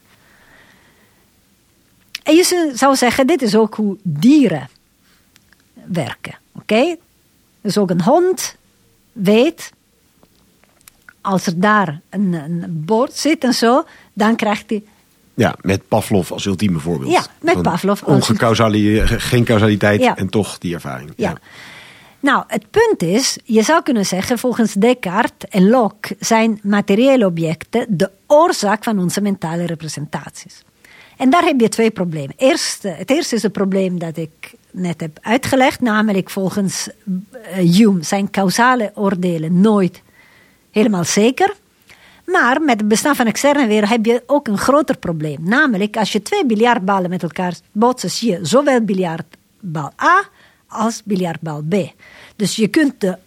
En je zou zeggen, dit is ook hoe dieren werken. Oké? Okay? Dus ook een hond weet, als er daar een, een bord zit en zo, dan krijgt hij... Ja, met Pavlov als ultieme voorbeeld. Ja, met Pavlov. Ongecausali, geen causaliteit ja. en toch die ervaring. Ja. Ja. Nou, het punt is, je zou kunnen zeggen, volgens Descartes en Locke zijn materiële objecten de oorzaak van onze mentale representaties. En daar heb je twee problemen. Eerst, het eerste is het probleem dat ik net heb uitgelegd, namelijk volgens uh, Hume zijn causale oordelen nooit helemaal zeker. Maar met het bestaan van externe wereld heb je ook een groter probleem. Namelijk, als je twee biljartballen met elkaar botsen, zie je zowel biljartbal A als biljartbal B. Dus je kunt de,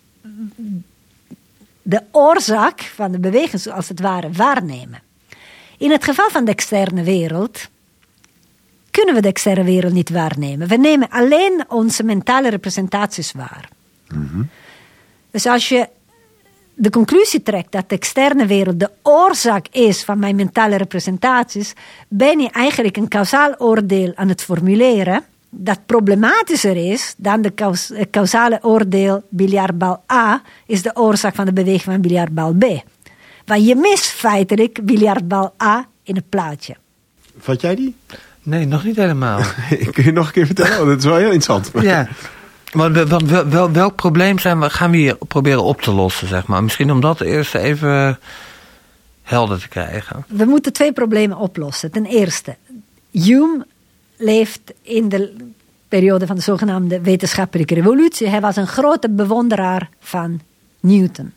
de oorzaak van de beweging, als het ware, waarnemen. In het geval van de externe wereld kunnen we de externe wereld niet waarnemen. We nemen alleen onze mentale representaties waar. Mm-hmm. Dus als je de conclusie trekt dat de externe wereld de oorzaak is van mijn mentale representaties, ben je eigenlijk een kausaal oordeel aan het formuleren dat problematischer is dan de kaus- causale oordeel biljartbal A is de oorzaak van de beweging van biljartbal B. Want je mist feitelijk biljartbal A in het plaatje. Vat jij die? Nee, nog niet helemaal. Kun je nog een keer vertellen? Want dat is wel heel interessant. Ja, want wel, wel, wel, welk probleem zijn we, gaan we hier proberen op te lossen, zeg maar? Misschien om dat eerst even helder te krijgen. We moeten twee problemen oplossen. Ten eerste, Hume leeft in de periode van de zogenaamde wetenschappelijke revolutie. Hij was een grote bewonderaar van Newton.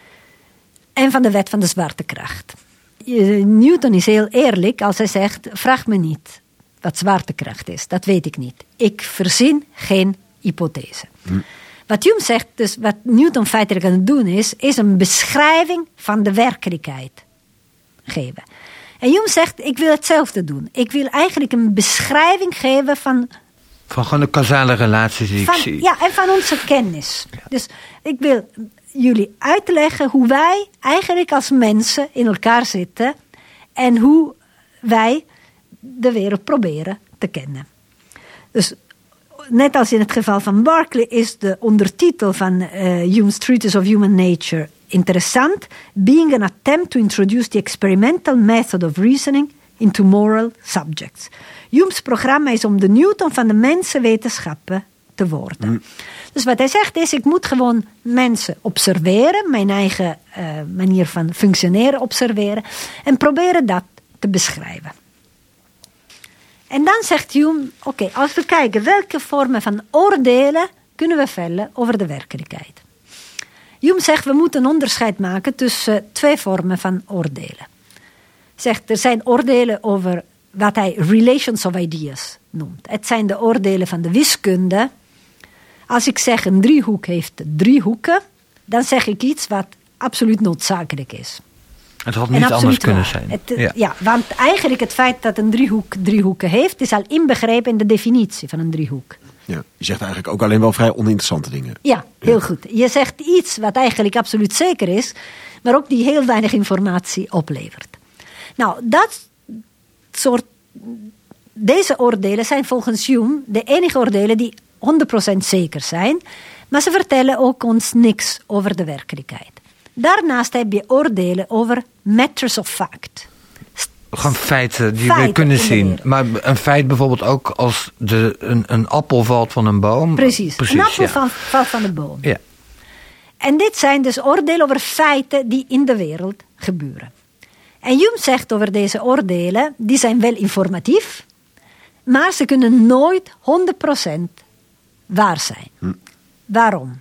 En van de wet van de zwaartekracht. Newton is heel eerlijk als hij zegt, vraag me niet wat zwaartekracht is. Dat weet ik niet. Ik verzin geen hypothese. Hm. Wat Hume zegt, dus wat Newton feitelijk aan het doen is, is een beschrijving van de werkelijkheid geven. En Hume zegt, ik wil hetzelfde doen. Ik wil eigenlijk een beschrijving geven van... Van gewoon de causale relaties die van, ik zie. Ja, en van onze kennis. Ja. Dus ik wil jullie uitleggen hoe wij eigenlijk als mensen in elkaar zitten en hoe wij de wereld proberen te kennen. Dus net als in het geval van Berkeley is de ondertitel van uh, Hume's Treatise of Human Nature interessant. Being an attempt to introduce the experimental method of reasoning into moral subjects. Hume's programma is om de Newton van de mensenwetenschappen te worden. Mm. Dus wat hij zegt is, ik moet gewoon mensen observeren, mijn eigen uh, manier van functioneren observeren en proberen dat te beschrijven. En dan zegt Hume, oké, okay, als we kijken welke vormen van oordelen kunnen we vellen over de werkelijkheid. Hume zegt, we moeten een onderscheid maken tussen twee vormen van oordelen. Zegt, er zijn oordelen over wat hij relations of ideas noemt. Het zijn de oordelen van de wiskunde. Als ik zeg een driehoek heeft drie hoeken, dan zeg ik iets wat absoluut noodzakelijk is. Het had niet anders kunnen waar. zijn. Het, ja. ja, want eigenlijk het feit dat een driehoek drie hoeken heeft, is al inbegrepen in de definitie van een driehoek. Ja, je zegt eigenlijk ook alleen wel vrij oninteressante dingen. Ja, heel ja. goed. Je zegt iets wat eigenlijk absoluut zeker is, maar ook die heel weinig informatie oplevert. Nou, dat soort, deze oordelen zijn volgens Hume de enige oordelen die honderd procent zeker zijn, maar ze vertellen ook ons niks over de werkelijkheid. Daarnaast heb je oordelen over matters of fact. Gewoon feiten die feiten we kunnen zien. Maar een feit bijvoorbeeld ook als de, een, een appel valt van een boom. Precies, Precies een appel ja. van, valt van een boom. Ja. En dit zijn dus oordelen over feiten die in de wereld gebeuren. En Hume zegt over deze oordelen, die zijn wel informatief, maar ze kunnen nooit honderd procent waar zijn. Hm. Waarom?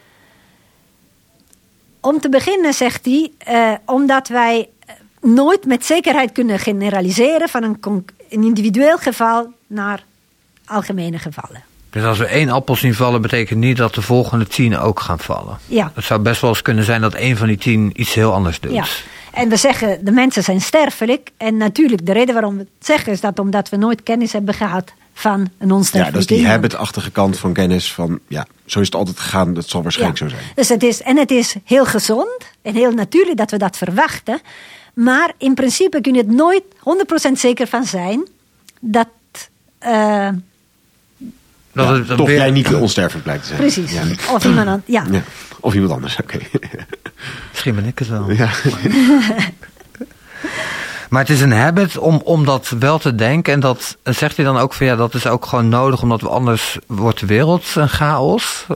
Om te beginnen zegt hij, uh, omdat wij nooit met zekerheid kunnen generaliseren van een, een individueel geval naar algemene gevallen. Dus als we één appel zien vallen, betekent niet dat de volgende tien ook gaan vallen. Ja. Het zou best wel eens kunnen zijn dat één van die tien iets heel anders doet. Ja. En we zeggen, de mensen zijn sterfelijk. En natuurlijk, de reden waarom we het zeggen is dat omdat we nooit kennis hebben gehad van een onsterfelijke Ja, dat is die iemand. habitachtige kant van kennis van, ja, zo is het altijd gegaan, dat zal waarschijnlijk ja. zo zijn. Dus het is, en het is heel gezond en heel natuurlijk dat we dat verwachten. Maar in principe kun je het nooit honderd procent zeker van zijn dat... Uh, dat ja, het, dat toch weer... jij niet onsterfelijk blijkt te zijn. Precies. Ja. Of iemand anders. Ja. Ja. Of iemand anders, oké. Okay. Misschien ben ik het wel. Ja. Maar het is een habit om, om dat wel te denken. En dat zegt hij dan ook van ja, dat is ook gewoon nodig, omdat we anders wordt de wereld een chaos.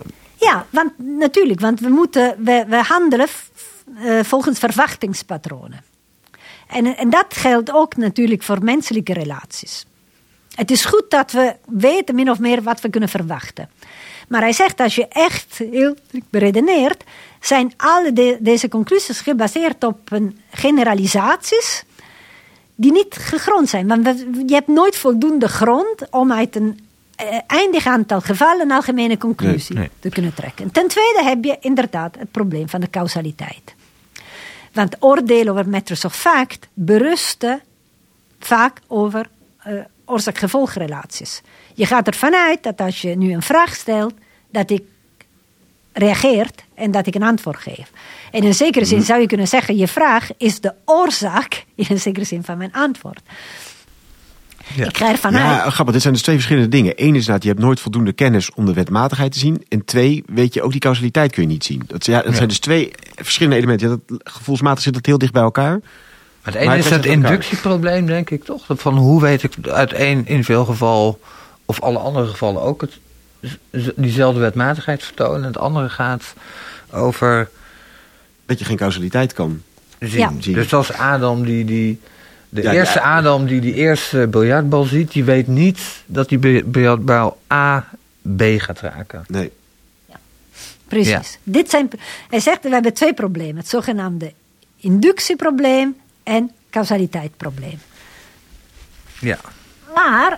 Ja, want natuurlijk, want we, moeten, we, we handelen f, uh, volgens verwachtingspatronen. En, en dat geldt ook natuurlijk voor menselijke relaties. Het is goed dat we weten min of meer wat we kunnen verwachten. Maar hij zegt, als je echt heel beredeneert, zijn alle de, deze conclusies gebaseerd op een generalisaties die niet gegrond zijn. Want we, je hebt nooit voldoende grond om uit een uh, eindig aantal gevallen een algemene conclusie nee, nee. te kunnen trekken. Ten tweede heb je inderdaad het probleem van de causaliteit. Want oordelen over matters of fact berusten vaak over uh, oorzaak-gevolgrelaties. Je gaat ervan uit dat als je nu een vraag stelt, dat ik reageert en dat ik een antwoord geef. En in een zekere zin zou je kunnen zeggen, je vraag is de oorzaak, in een zekere zin, van mijn antwoord. Ja. Ik ga ervan ja, uit. Grappig, dit zijn dus twee verschillende dingen. Eén is dat je hebt nooit voldoende kennis om de wetmatigheid te zien. En twee, weet je, ook die causaliteit kun je niet zien. Dat, ja, dat ja. zijn dus twee verschillende elementen. Ja, dat, gevoelsmatig zit dat heel dicht bij elkaar. Maar het ene is het inductieprobleem, denk ik toch? Van hoe weet ik uit één in veel geval, of alle andere gevallen ook, het, diezelfde wetmatigheid vertonen. En het andere gaat over dat je geen causaliteit kan zien. Ja. zien. Dus als Adam die... die De ja, eerste ja. Adam die die eerste biljartbal ziet, die weet niet dat die biljartbal A B gaat raken. Nee. Ja. Precies. Ja. Dit zijn, hij zegt, we hebben twee problemen. Het zogenaamde inductieprobleem en causaliteitsprobleem. Ja. Maar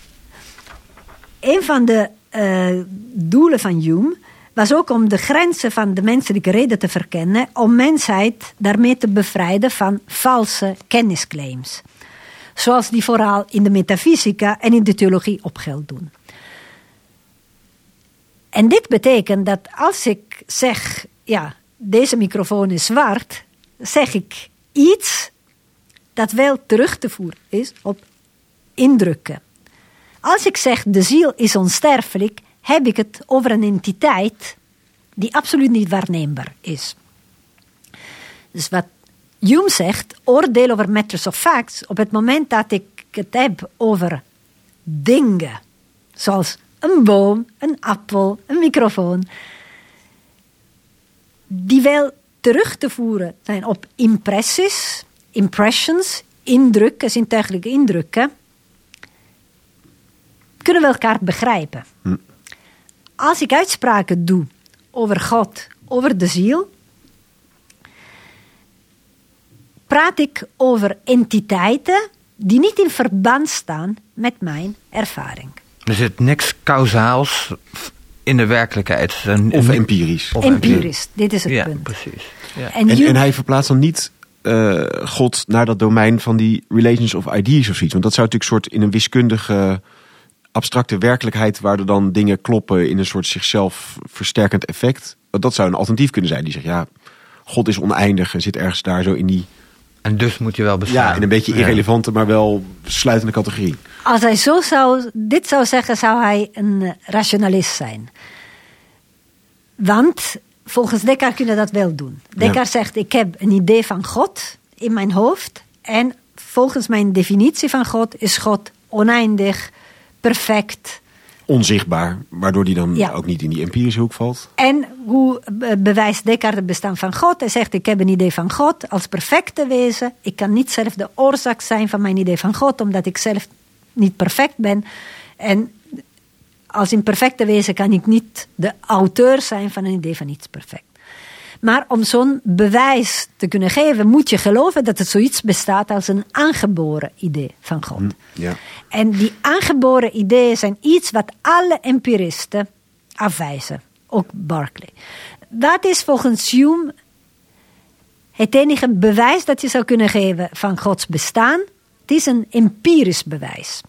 een van de uh, doelen van Hume was ook om de grenzen van de menselijke reden te verkennen, om mensheid daarmee te bevrijden van valse kennisclaims. Zoals die vooral in de metafysica en in de theologie op geld doen. En dit betekent dat als ik zeg, ja, deze microfoon is zwart, zeg ik iets dat wel terug te voeren is op indrukken. Als ik zeg, de ziel is onsterfelijk, heb ik het over een entiteit die absoluut niet waarneembaar is. Dus wat Hume zegt, oordeel over matters of facts, op het moment dat ik het heb over dingen, zoals een boom, een appel, een microfoon, die wel terug te voeren zijn op impressies, impressions, indrukken, zintuigelijke indrukken, kunnen we elkaar begrijpen. Hm. Als ik uitspraken doe over God, over de ziel, praat ik over entiteiten die niet in verband staan met mijn ervaring. Er zit niks causaals in de werkelijkheid. Een, of empirisch. Of empirisch, dit is het ja, punt. Precies. Ja. En, en, you... en hij verplaatst dan niet uh, God naar dat domein van die relations of ideas of zoiets. Want dat zou natuurlijk soort in een wiskundige abstracte werkelijkheid, waar er dan dingen kloppen in een soort zichzelf versterkend effect. Dat zou een alternatief kunnen zijn. Die zegt, ja, God is oneindig en zit ergens daar zo in die... En dus moet je wel bestaan. Ja, in een beetje irrelevante, ja. maar wel sluitende categorie. Als hij zo zou, dit zou zeggen, zou hij een rationalist zijn. Want volgens Descartes kunnen dat wel doen. Descartes ja. zegt, ik heb een idee van God in mijn hoofd. En volgens mijn definitie van God is God oneindig, perfect. Onzichtbaar, waardoor die dan ja. ook niet in die empirische hoek valt. En hoe bewijst Descartes het bestaan van God? Hij zegt, ik heb een idee van God als perfecte wezen. Ik kan niet zelf de oorzaak zijn van mijn idee van God, omdat ik zelf niet perfect ben. En als in perfecte wezen kan ik niet de auteur zijn van een idee van iets perfect. Maar om zo'n bewijs te kunnen geven, moet je geloven dat er zoiets bestaat als een aangeboren idee van God. Ja. En die aangeboren ideeën zijn iets wat alle empiristen afwijzen. Ook Berkeley. Dat is volgens Hume het enige bewijs dat je zou kunnen geven van Gods bestaan. Het is een empirisch bewijs.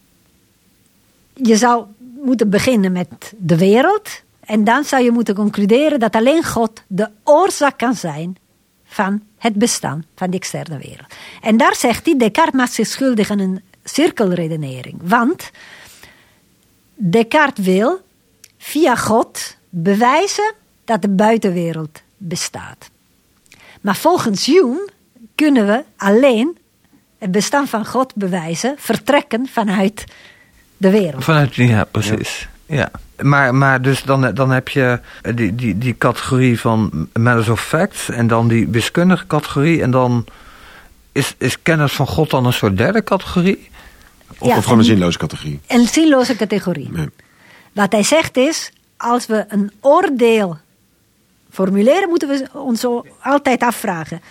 Je zou moeten beginnen met de wereld. En dan zou je moeten concluderen dat alleen God de oorzaak kan zijn van het bestaan van de externe wereld. En daar zegt hij, Descartes maakt zich schuldig aan een cirkelredenering. Want Descartes wil via God bewijzen dat de buitenwereld bestaat. Maar volgens Hume kunnen we alleen het bestaan van God bewijzen, vertrekken vanuit de wereld. Vanuit, ja, precies. Ja. Ja. Maar, maar dus dan, dan heb je die, die, die categorie van matters of facts en dan die wiskundige categorie. En dan is, is kennis van God dan een soort derde categorie? Of, Ja, of gewoon een en- zinloze categorie. Een zinloze categorie. Nee. Wat hij zegt is, als we een oordeel formuleren, moeten we ons zo altijd afvragen.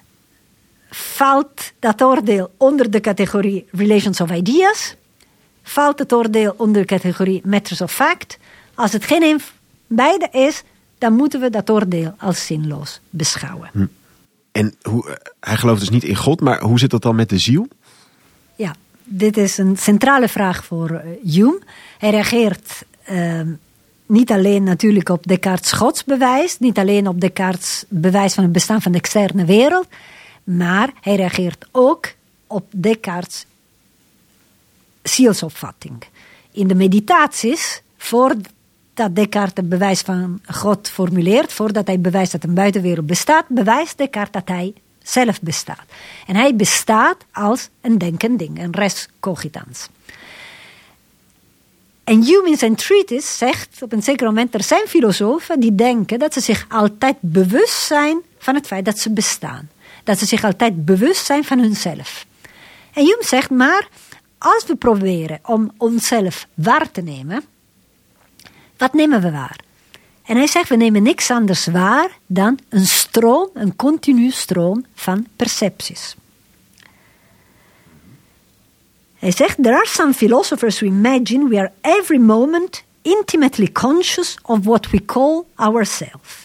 Valt dat oordeel onder de categorie Relations of Ideas? Valt het oordeel onder de categorie Matters of Fact? Als het geen een van beide is, dan moeten we dat oordeel als zinloos beschouwen. Hm. En hoe, uh, hij gelooft dus niet in God, maar hoe zit dat dan met de ziel? Ja, dit is een centrale vraag voor uh, Hume. Hij reageert uh, niet alleen natuurlijk op Descartes' godsbewijs, niet alleen op Descartes' bewijs van het bestaan van de externe wereld, maar hij reageert ook op Descartes' zielsopvatting. In de meditaties, voordat Descartes het bewijs van God formuleert, voordat hij bewijst dat een buitenwereld bestaat, bewijst Descartes dat hij zelf bestaat. En hij bestaat als een denkend ding, een res cogitans. En Hume in zijn treatise zegt op een zeker moment, er zijn filosofen die denken dat ze zich altijd bewust zijn van het feit dat ze bestaan. Dat ze zich altijd bewust zijn van hunzelf. En Hume zegt, maar als we proberen om onszelf waar te nemen, wat nemen we waar? En hij zegt, we nemen niks anders waar dan een stroom, een continu stroom van percepties. Hij zegt, there are some philosophers who imagine we are every moment intimately conscious of what we call ourselves.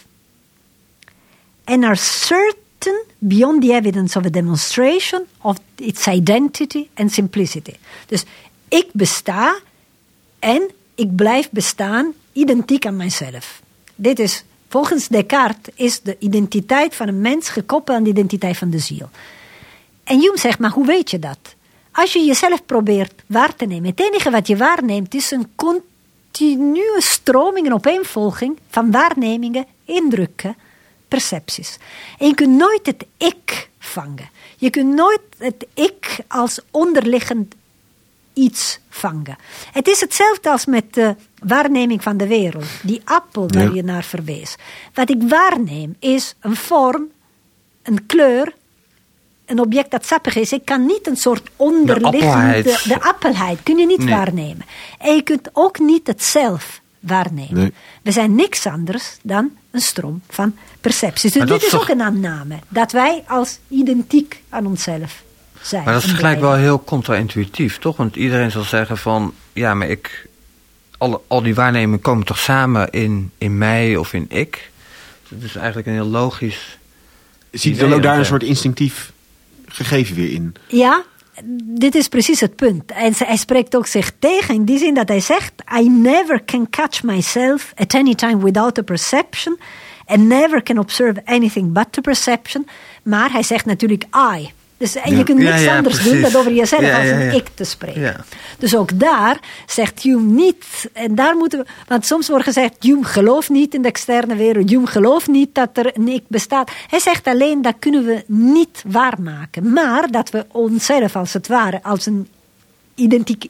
And are certain beyond the evidence of a demonstration of its identity and simplicity. Dus ik besta en ik blijf bestaan identiek aan mijzelf. Dit is, volgens Descartes is de identiteit van een mens gekoppeld aan de identiteit van de ziel. En Hume zegt, maar hoe weet je dat? Als je jezelf probeert waar te nemen, het enige wat je waarneemt is een continue stroming, een opeenvolging van waarnemingen, indrukken, percepties. En je kunt nooit het ik vangen. Je kunt nooit het ik als onderliggend iets vangen. Het is hetzelfde als met de waarneming van de wereld. Die appel waar Ja. je naar verwees. Wat ik waarneem is een vorm, een kleur, een object dat sappig is. Ik kan niet een soort onderliggende... appelheid. De, de appelheid kun je niet Nee. waarnemen. En je kunt ook niet het zelf waarnemen. Nee. We zijn niks anders dan een stroom van percepties. Dus Maar dat dit is is ook toch- een aanname. Dat wij als identiek aan onszelf zijn. Maar dat is en gelijk wel blijven. heel contra-intuïtief, toch? Want iedereen zal zeggen van, ja, maar ik... Al, al die waarnemingen komen toch samen in, in mij of in ik? Het is eigenlijk een heel logisch... Ziet idee dan ook daar een ook, soort instinctief gegeven weer in? Ja, dit is precies het punt. En hij spreekt ook zich tegen in die zin dat hij zegt, I never can catch myself at any time without a perception and never can observe anything but the perception. Maar hij zegt natuurlijk I. Dus en Ja. je kunt Ja, niks ja, anders precies. doen dan over jezelf Ja, als ja, een ja. ik te spreken. Ja. Dus ook daar zegt Hume niet, en daar moeten we, want soms wordt gezegd, Hume gelooft niet in de externe wereld, Hume gelooft niet dat er een ik bestaat. Hij zegt alleen, dat kunnen we niet waarmaken, maar dat we onszelf als het ware, als een identiek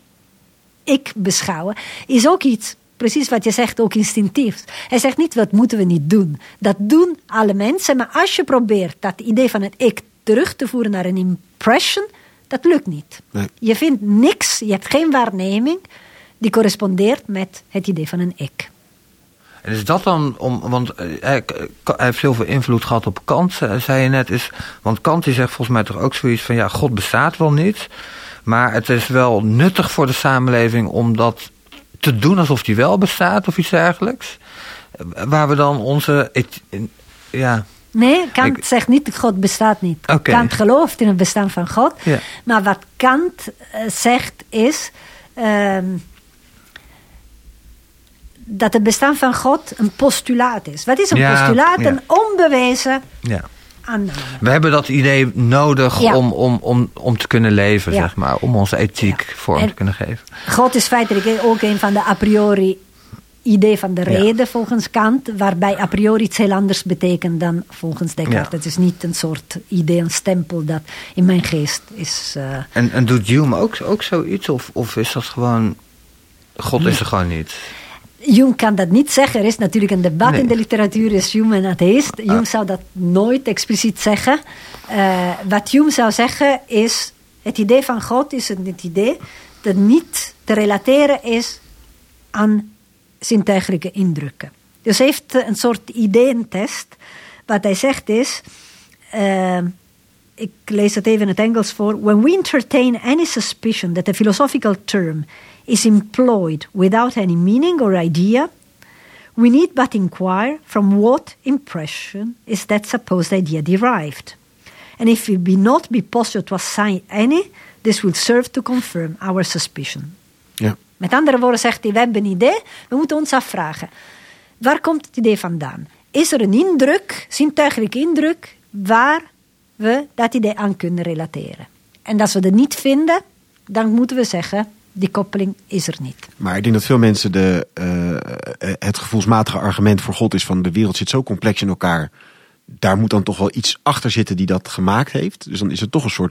ik beschouwen, is ook iets, precies wat je zegt, ook instinctiefs. Hij zegt niet, wat moeten we niet doen. Dat doen alle mensen, maar als je probeert dat idee van het ik terug te voeren naar een impression, dat lukt niet. Nee. Je vindt niks, je hebt geen waarneming die correspondeert met het idee van een ik. En is dat dan om, want eh, hij, hij heeft heel veel invloed gehad op Kant, eh, zei je net, is, want Kant die zegt volgens mij toch ook zoiets van, ja, God bestaat wel niet, maar het is wel nuttig voor de samenleving om dat te doen alsof die wel bestaat of iets dergelijks, Eh, waar we dan onze, et- in- ja, Nee, Kant Ik- zegt niet, God bestaat niet. Oké. Kant gelooft in het bestaan van God. Ja. Maar wat Kant eh, zegt is... ehm, dat het bestaan van God een postulaat is. Wat is een Ja, postulaat? ja. Een onbewezen ja. aanname. We hebben dat idee nodig Ja. om, om, om, om te kunnen leven, Ja. zeg maar, om onze ethiek Ja. vorm En- te kunnen geven. God is feitelijk ook een van de a priori idee van de Ja. reden volgens Kant, waarbij a priori iets heel anders betekent dan volgens Descartes. Ja. Het is niet een soort idee, een stempel dat in mijn geest is... eh, En, en doet Hume ook, ook zoiets? Of, of is dat gewoon... God is er gewoon niet? Hume kan dat niet zeggen. Er is natuurlijk een debat Nee. in de literatuur, is Hume een atheïst? Hume zou dat nooit expliciet zeggen. Uh, wat Hume zou zeggen is, het idee van God is het idee dat niet te relateren is aan zintuigelijke indrukken. Dus hij heeft een soort ideeëntest. Wat hij zegt is, uh, ik lees het even in het Engels voor. When we entertain any suspicion that a philosophical term is employed without any meaning or idea, we need but inquire from what impression is that supposed idea derived. And if we be not be possible to assign any, this will serve to confirm our suspicion. Ja. Met andere woorden zegt hij, we hebben een idee, we moeten ons afvragen. Waar komt het idee vandaan? Is er een indruk, zintuigelijke indruk, waar we dat idee aan kunnen relateren? En als we dat niet vinden, dan moeten we zeggen, die koppeling is er niet. Maar ik denk dat veel mensen de, uh, het gevoelsmatige argument voor God is van de wereld zit zo complex in elkaar. Daar moet dan toch wel iets achter zitten die dat gemaakt heeft. Dus dan is het toch een soort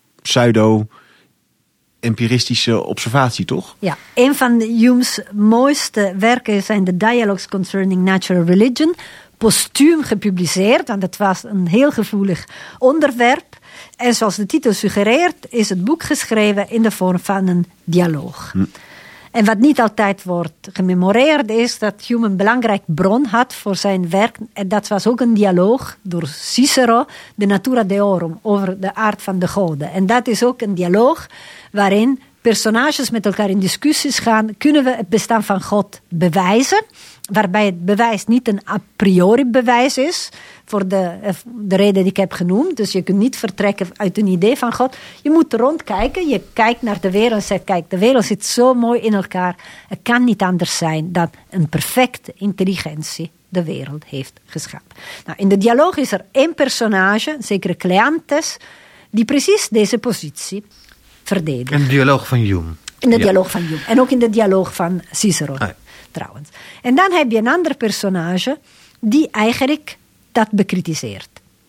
pseudo-empiristische observatie, toch? Ja, een van Hume's mooiste werken zijn de Dialogues Concerning Natural Religion. Postuum gepubliceerd, want het was een heel gevoelig onderwerp. En zoals de titel suggereert, is het boek geschreven in de vorm van een dialoog. Hm. En wat niet altijd wordt gememoreerd is dat Hume een belangrijk bron had voor zijn werk. En dat was ook een dialoog door Cicero, de Natura Deorum, over de aard van de goden. En dat is ook een dialoog waarin personages met elkaar in discussies gaan. Kunnen we het bestaan van God bewijzen? Waarbij het bewijs niet een a priori bewijs is, voor de, de reden die ik heb genoemd. Dus je kunt niet vertrekken uit een idee van God. Je moet rondkijken, je kijkt naar de wereld en zegt, kijk, de wereld zit zo mooi in elkaar. Het kan niet anders zijn dan een perfecte intelligentie de wereld heeft geschapen. Nou, in de dialoog is er één personage, een zekere Cleanthes, die precies deze positie verdedigt. In de dialoog van Hume. In de ja. dialoog van Hume. En ook in de dialoog van Cicero. Ah, ja. Trouwens. En dan heb je een ander personage die eigenlijk dat bekritiseert.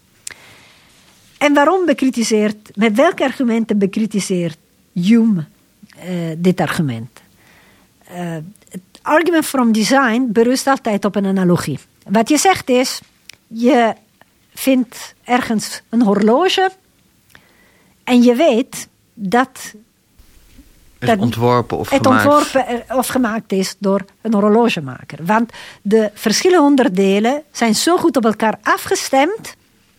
En waarom bekritiseert, met welke argumenten bekritiseert Hume uh, dit argument? Uh, het argument from design berust altijd op een analogie. Wat je zegt is, je vindt ergens een horloge en je weet dat Het dat ontworpen of het gemaakt. ontworpen of gemaakt is door een horlogemaker. Want de verschillende onderdelen zijn zo goed op elkaar afgestemd.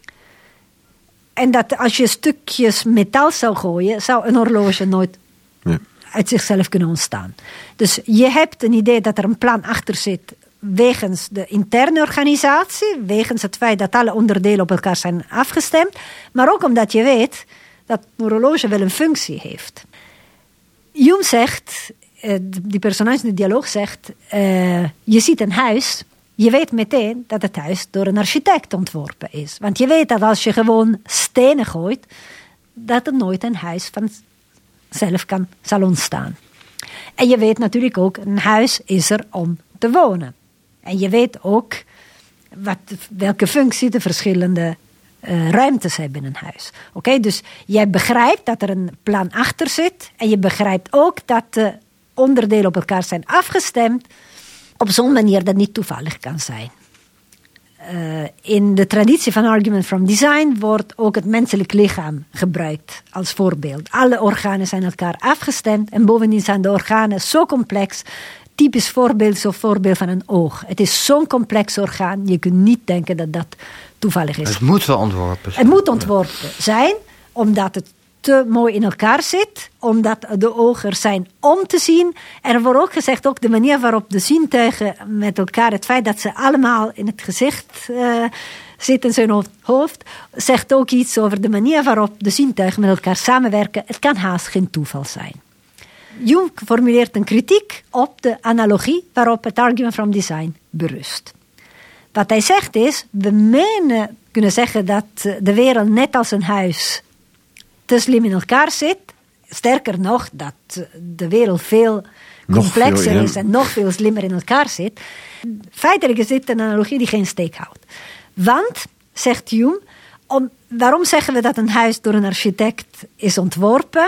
En dat als je stukjes metaal zou gooien, zou een horloge nooit ja. uit zichzelf kunnen ontstaan. Dus je hebt een idee dat er een plan achter zit wegens de interne organisatie, wegens het feit dat alle onderdelen op elkaar zijn afgestemd, maar ook omdat je weet dat een horloge wel een functie heeft. Hume zegt, die personage in de dialoog zegt, uh, je ziet een huis, je weet meteen dat het huis door een architect ontworpen is. Want je weet dat als je gewoon stenen gooit, dat er nooit een huis vanzelf kan, zal ontstaan. En je weet natuurlijk ook, een huis is er om te wonen. En je weet ook wat, welke functie de verschillende Uh, ruimtes hebben in een huis. Oké, okay? Dus jij begrijpt dat er een plan achter zit. En je begrijpt ook dat de onderdelen op elkaar zijn afgestemd. Op zo'n manier dat niet toevallig kan zijn. Uh, in de traditie van Argument from Design wordt ook het menselijk lichaam gebruikt als voorbeeld. Alle organen zijn elkaar afgestemd. En bovendien zijn de organen zo complex. Typisch voorbeeld is een voorbeeld van een oog. Het is zo'n complex orgaan. Je kunt niet denken dat dat toevallig is. Het moet wel ontworpen zijn. Het moet ontworpen zijn, omdat het te mooi in elkaar zit. Omdat de ogen er zijn om te zien. En er wordt ook gezegd, ook de manier waarop de zintuigen met elkaar, het feit dat ze allemaal in het gezicht uh, zitten in zijn hoofd, zegt ook iets over de manier waarop de zintuigen met elkaar samenwerken. Het kan haast geen toeval zijn. Hume formuleert een kritiek op de analogie waarop het argument from design berust. Wat hij zegt is, we menen kunnen zeggen dat de wereld net als een huis te slim in elkaar zit. Sterker nog, dat de wereld veel complexer veel, ja. is en nog veel slimmer in elkaar zit. Feitelijk is dit een analogie die geen steek houdt. Want, zegt Hume, om, waarom zeggen we dat een huis door een architect is ontworpen?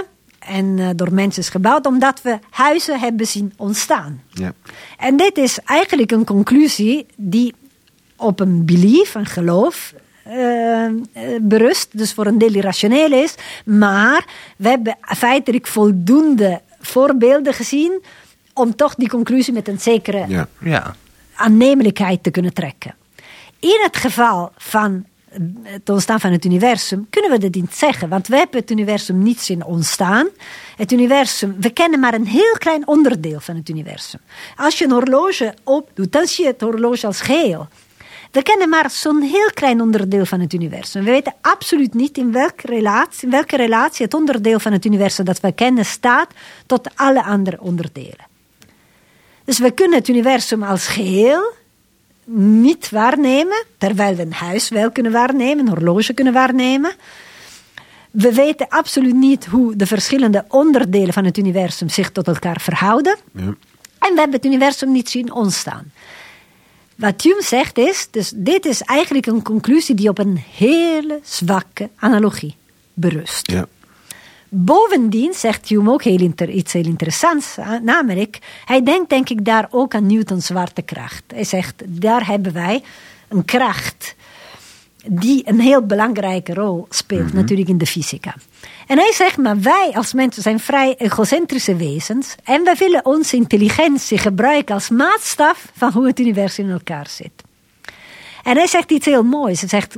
en uh, door mensen is gebouwd, omdat we huizen hebben zien ontstaan. Ja. En dit is eigenlijk een conclusie die op een belief, een geloof, uh, uh, berust. Dus voor een deel irrationeel is. Maar we hebben feitelijk voldoende voorbeelden gezien om toch die conclusie met een zekere Ja. Ja. aannemelijkheid te kunnen trekken. In het geval van het ontstaan van het universum kunnen we dit niet zeggen, want we hebben het universum niet zien ontstaan. Het universum, we kennen maar een heel klein onderdeel van het universum. Als je een horloge opdoet, dan zie je het horloge als geheel. We kennen maar zo'n heel klein onderdeel van het universum. We weten absoluut niet in welke relatie, in welke relatie het onderdeel van het universum dat we kennen staat tot alle andere onderdelen. Dus we kunnen het universum als geheel niet waarnemen, terwijl we een huis wel kunnen waarnemen, een horloge kunnen waarnemen. We weten absoluut niet hoe de verschillende onderdelen van het universum zich tot elkaar verhouden. Ja. En we hebben het universum niet zien ontstaan. Wat Hume zegt is, dus dit is eigenlijk een conclusie die op een hele zwakke analogie berust. Ja. Bovendien zegt Hume ook heel inter, iets heel interessants, namelijk, hij denkt denk ik daar ook aan Newtons zwaartekracht. Hij zegt, daar hebben wij een kracht die een heel belangrijke rol speelt, mm-hmm. natuurlijk in de fysica. En hij zegt, maar wij als mensen zijn vrij egocentrische wezens en we willen onze intelligentie gebruiken als maatstaf van hoe het universum in elkaar zit. En hij zegt iets heel moois. Hij zegt,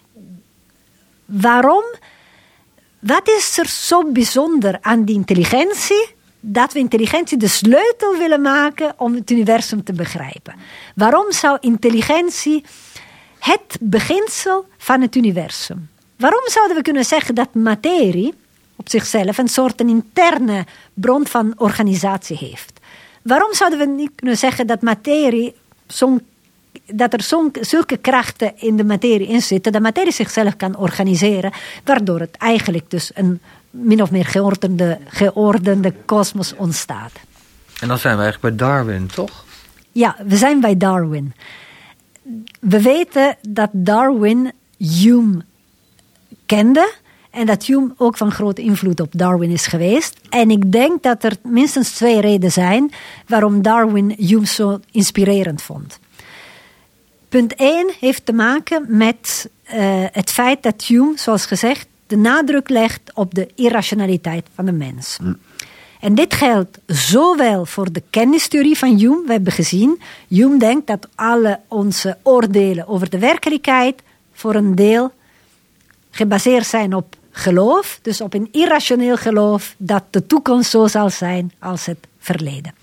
waarom? Wat is er zo bijzonder aan die intelligentie, dat we intelligentie de sleutel willen maken om het universum te begrijpen? Waarom zou intelligentie het beginsel van het universum? Waarom zouden we kunnen zeggen dat materie op zichzelf een soort een interne bron van organisatie heeft? Waarom zouden we niet kunnen zeggen dat materie zo'n dat er zo'n, zulke krachten in de materie in zitten, dat materie zichzelf kan organiseren, waardoor het eigenlijk dus een min of meer geordende, geordende kosmos ontstaat. En dan zijn we eigenlijk bij Darwin, toch? Ja, we zijn bij Darwin. We weten dat Darwin Hume kende en dat Hume ook van grote invloed op Darwin is geweest. En ik denk dat er minstens twee redenen zijn waarom Darwin Hume zo inspirerend vond. Punt één heeft te maken met uh, het feit dat Hume, zoals gezegd, de nadruk legt op de irrationaliteit van de mens. Mm. En dit geldt zowel voor de kennistheorie van Hume. We hebben gezien, Hume denkt dat alle onze oordelen over de werkelijkheid voor een deel gebaseerd zijn op geloof. Dus op een irrationeel geloof dat de toekomst zo zal zijn als het verleden.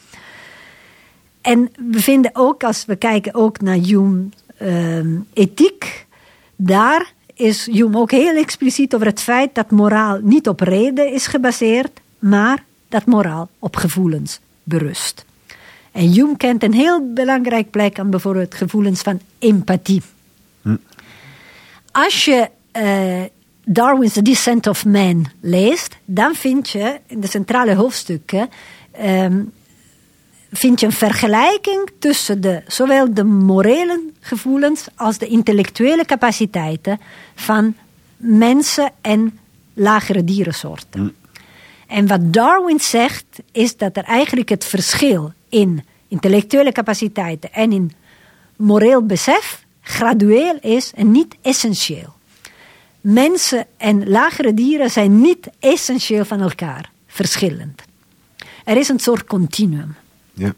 En we vinden ook, als we kijken ook naar Hume uh, ethiek, daar is Hume ook heel expliciet over het feit dat moraal niet op reden is gebaseerd, maar dat moraal op gevoelens berust. En Hume kent een heel belangrijk plek aan bijvoorbeeld gevoelens van empathie. Hm. Als je uh, Darwin's The Descent of Man leest, dan vind je in de centrale hoofdstukken Um, vind je een vergelijking tussen de, zowel de morele gevoelens als de intellectuele capaciteiten van mensen en lagere dierensoorten. Mm. En wat Darwin zegt, is dat er eigenlijk het verschil in intellectuele capaciteiten en in moreel besef gradueel is en niet essentieel. Mensen en lagere dieren zijn niet essentieel van elkaar, verschillend. Er is een soort continuum. Ja.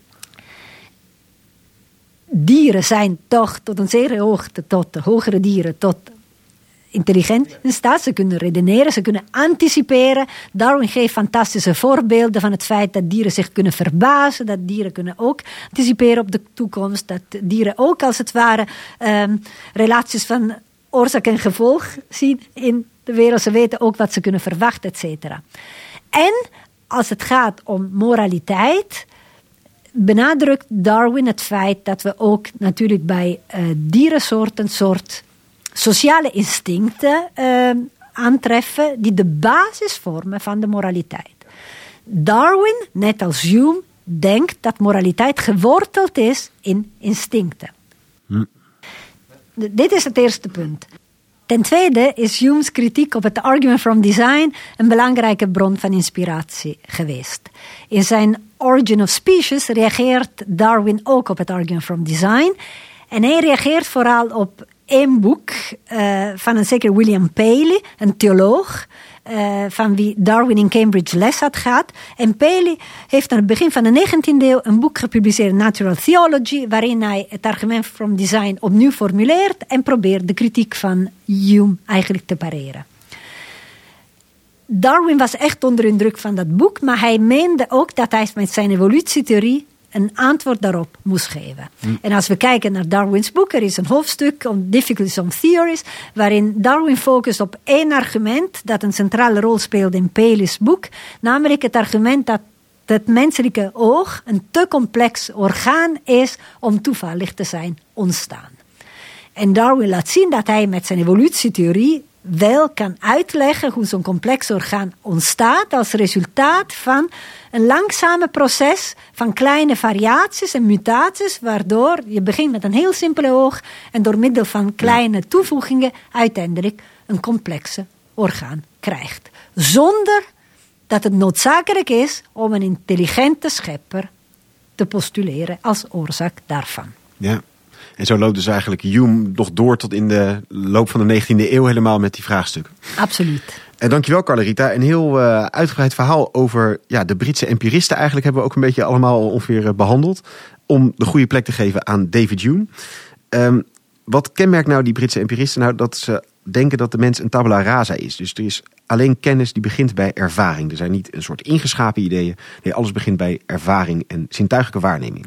Dieren zijn toch tot een zekere hoogte, tot de hogere dieren, tot intelligent in staat. Ze kunnen redeneren, ze kunnen anticiperen. Darwin geeft fantastische voorbeelden van het feit dat dieren zich kunnen verbazen, dat dieren kunnen ook anticiperen op de toekomst, dat dieren ook als het ware um, relaties van oorzaak en gevolg zien in de wereld. Ze weten ook wat ze kunnen verwachten, et cetera. En als het gaat om moraliteit, benadrukt Darwin het feit dat we ook natuurlijk bij uh, dierensoorten een soort sociale instincten uh, aantreffen die de basis vormen van de moraliteit. Darwin, net als Hume, denkt dat moraliteit geworteld is in instincten. Hm. D- dit is het eerste punt. Ten tweede is Hume's kritiek op het argument from design een belangrijke bron van inspiratie geweest. In zijn Origin of Species reageert Darwin ook op het argument from design. En hij reageert vooral op één boek uh, van een zeker William Paley, een theoloog, Uh, van wie Darwin in Cambridge les had gehad. En Paley heeft aan het begin van de negentiende eeuw een boek gepubliceerd, Natural Theology, waarin hij het argument from design opnieuw formuleert en probeert de kritiek van Hume eigenlijk te pareren. Darwin was echt onder indruk van dat boek, maar hij meende ook dat hij met zijn evolutietheorie een antwoord daarop moest geven. Hm. En als we kijken naar Darwins boek, er is een hoofdstuk on Difficulties on Theories, waarin Darwin focust op één argument dat een centrale rol speelde in Paley's boek, namelijk het argument dat het menselijke oog een te complex orgaan is om toevallig te zijn ontstaan. En Darwin laat zien dat hij met zijn evolutietheorie wel kan uitleggen hoe zo'n complex orgaan ontstaat als resultaat van een langzame proces van kleine variaties en mutaties, waardoor je begint met een heel simpele oog en door middel van kleine toevoegingen uiteindelijk een complexe orgaan krijgt. Zonder dat het noodzakelijk is om een intelligente schepper te postuleren als oorzaak daarvan. Ja. En zo loopt dus eigenlijk Hume nog door tot in de loop van de negentiende eeuw helemaal met die vraagstukken. Absoluut. En dankjewel Carlerita. Een heel uh, uitgebreid verhaal over ja, de Britse empiristen eigenlijk hebben we ook een beetje allemaal ongeveer uh, behandeld. Om de goede plek te geven aan David Hume. Um, wat kenmerkt nou die Britse empiristen? Nou, dat ze denken dat de mens een tabula rasa is. Dus er is alleen kennis die begint bij ervaring. Er zijn niet een soort ingeschapen ideeën. Nee, alles begint bij ervaring en zintuigelijke waarneming.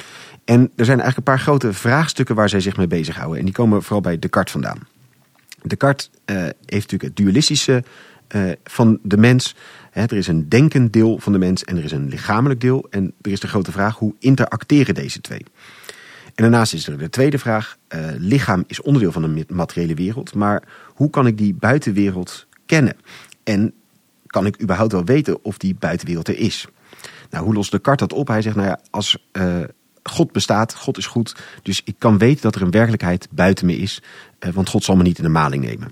En er zijn eigenlijk een paar grote vraagstukken waar zij zich mee bezighouden. En die komen vooral bij Descartes vandaan. Descartes uh, heeft natuurlijk het dualistische uh, van de mens. He, er is een denkend deel van de mens en er is een lichamelijk deel. En er is de grote vraag, hoe interacteren deze twee? En daarnaast is er de tweede vraag. Uh, lichaam is onderdeel van de materiële wereld. Maar hoe kan ik die buitenwereld kennen? En kan ik überhaupt wel weten of die buitenwereld er is? Nou, hoe lost Descartes dat op? Hij zegt, nou ja, als Uh, God bestaat, God is goed, dus ik kan weten dat er een werkelijkheid buiten me is, want God zal me niet in de maling nemen.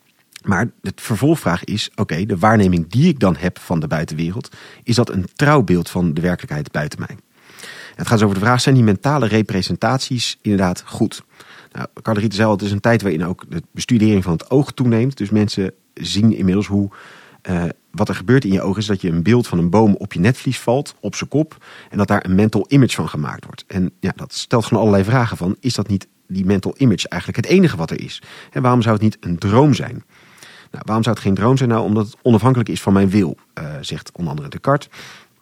Maar de vervolgvraag is, oké, okay, de waarneming die ik dan heb van de buitenwereld, is dat een trouwbeeld van de werkelijkheid buiten mij? Het gaat dus over de vraag, zijn die mentale representaties inderdaad goed? Nou, Carlerita zei al, het is een tijd waarin ook de bestudering van het oog toeneemt, dus mensen zien inmiddels hoe Uh, wat er gebeurt in je oog is dat je een beeld van een boom op je netvlies valt, op zijn kop, en dat daar een mental image van gemaakt wordt. En ja, dat stelt gewoon allerlei vragen van, is dat niet die mental image eigenlijk het enige wat er is? En waarom zou het niet een droom zijn? Nou, waarom zou het geen droom zijn? Nou, omdat het onafhankelijk is van mijn wil, uh, zegt onder andere Descartes.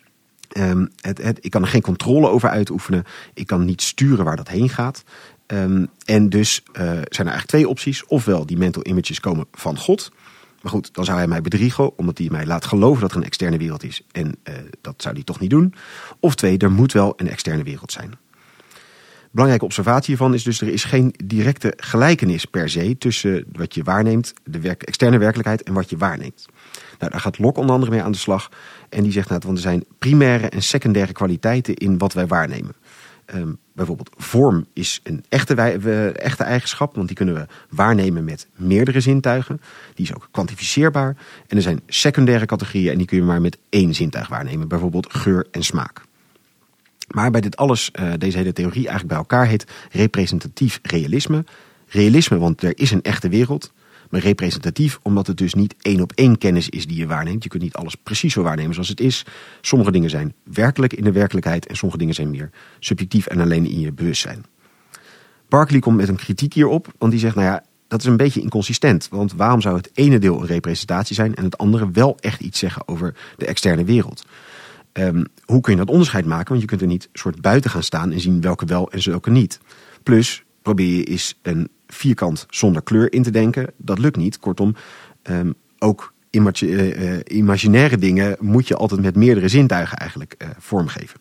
Um, het, het, ik kan er geen controle over uitoefenen, ik kan niet sturen waar dat heen gaat. Um, en dus uh, zijn er eigenlijk twee opties. Ofwel die mental images komen van God. Maar goed, dan zou hij mij bedriegen, omdat hij mij laat geloven dat er een externe wereld is. En uh, dat zou hij toch niet doen. Of twee, er moet wel een externe wereld zijn. Belangrijke observatie hiervan is dus, er is geen directe gelijkenis per se tussen wat je waarneemt, de werk, externe werkelijkheid, en wat je waarneemt. Nou, daar gaat Locke onder andere mee aan de slag. En die zegt, nou, want er zijn primaire en secundaire kwaliteiten in wat wij waarnemen. Um, bijvoorbeeld vorm is een echte, wij, we, echte eigenschap, want die kunnen we waarnemen met meerdere zintuigen. Die is ook kwantificeerbaar. En er zijn secundaire categorieën en die kun je maar met één zintuig waarnemen. Bijvoorbeeld geur en smaak. Maar bij dit alles, uh, deze hele theorie eigenlijk bij elkaar heet representatief realisme. Realisme, want er is een echte wereld. Maar representatief, omdat het dus niet één op één kennis is die je waarneemt. Je kunt niet alles precies zo waarnemen zoals het is. Sommige dingen zijn werkelijk in de werkelijkheid en sommige dingen zijn meer subjectief en alleen in je bewustzijn. Berkeley komt met een kritiek hierop, want die zegt, nou ja, dat is een beetje inconsistent. Want waarom zou het ene deel een representatie zijn en het andere wel echt iets zeggen over de externe wereld? Um, hoe kun je dat onderscheid maken? Want je kunt er niet soort buiten gaan staan en zien welke wel en welke niet. Plus, probeer je eens een vierkant zonder kleur in te denken. Dat lukt niet. Kortom, um, ook imagi- uh, imaginaire dingen moet je altijd met meerdere zintuigen eigenlijk uh, vormgeven.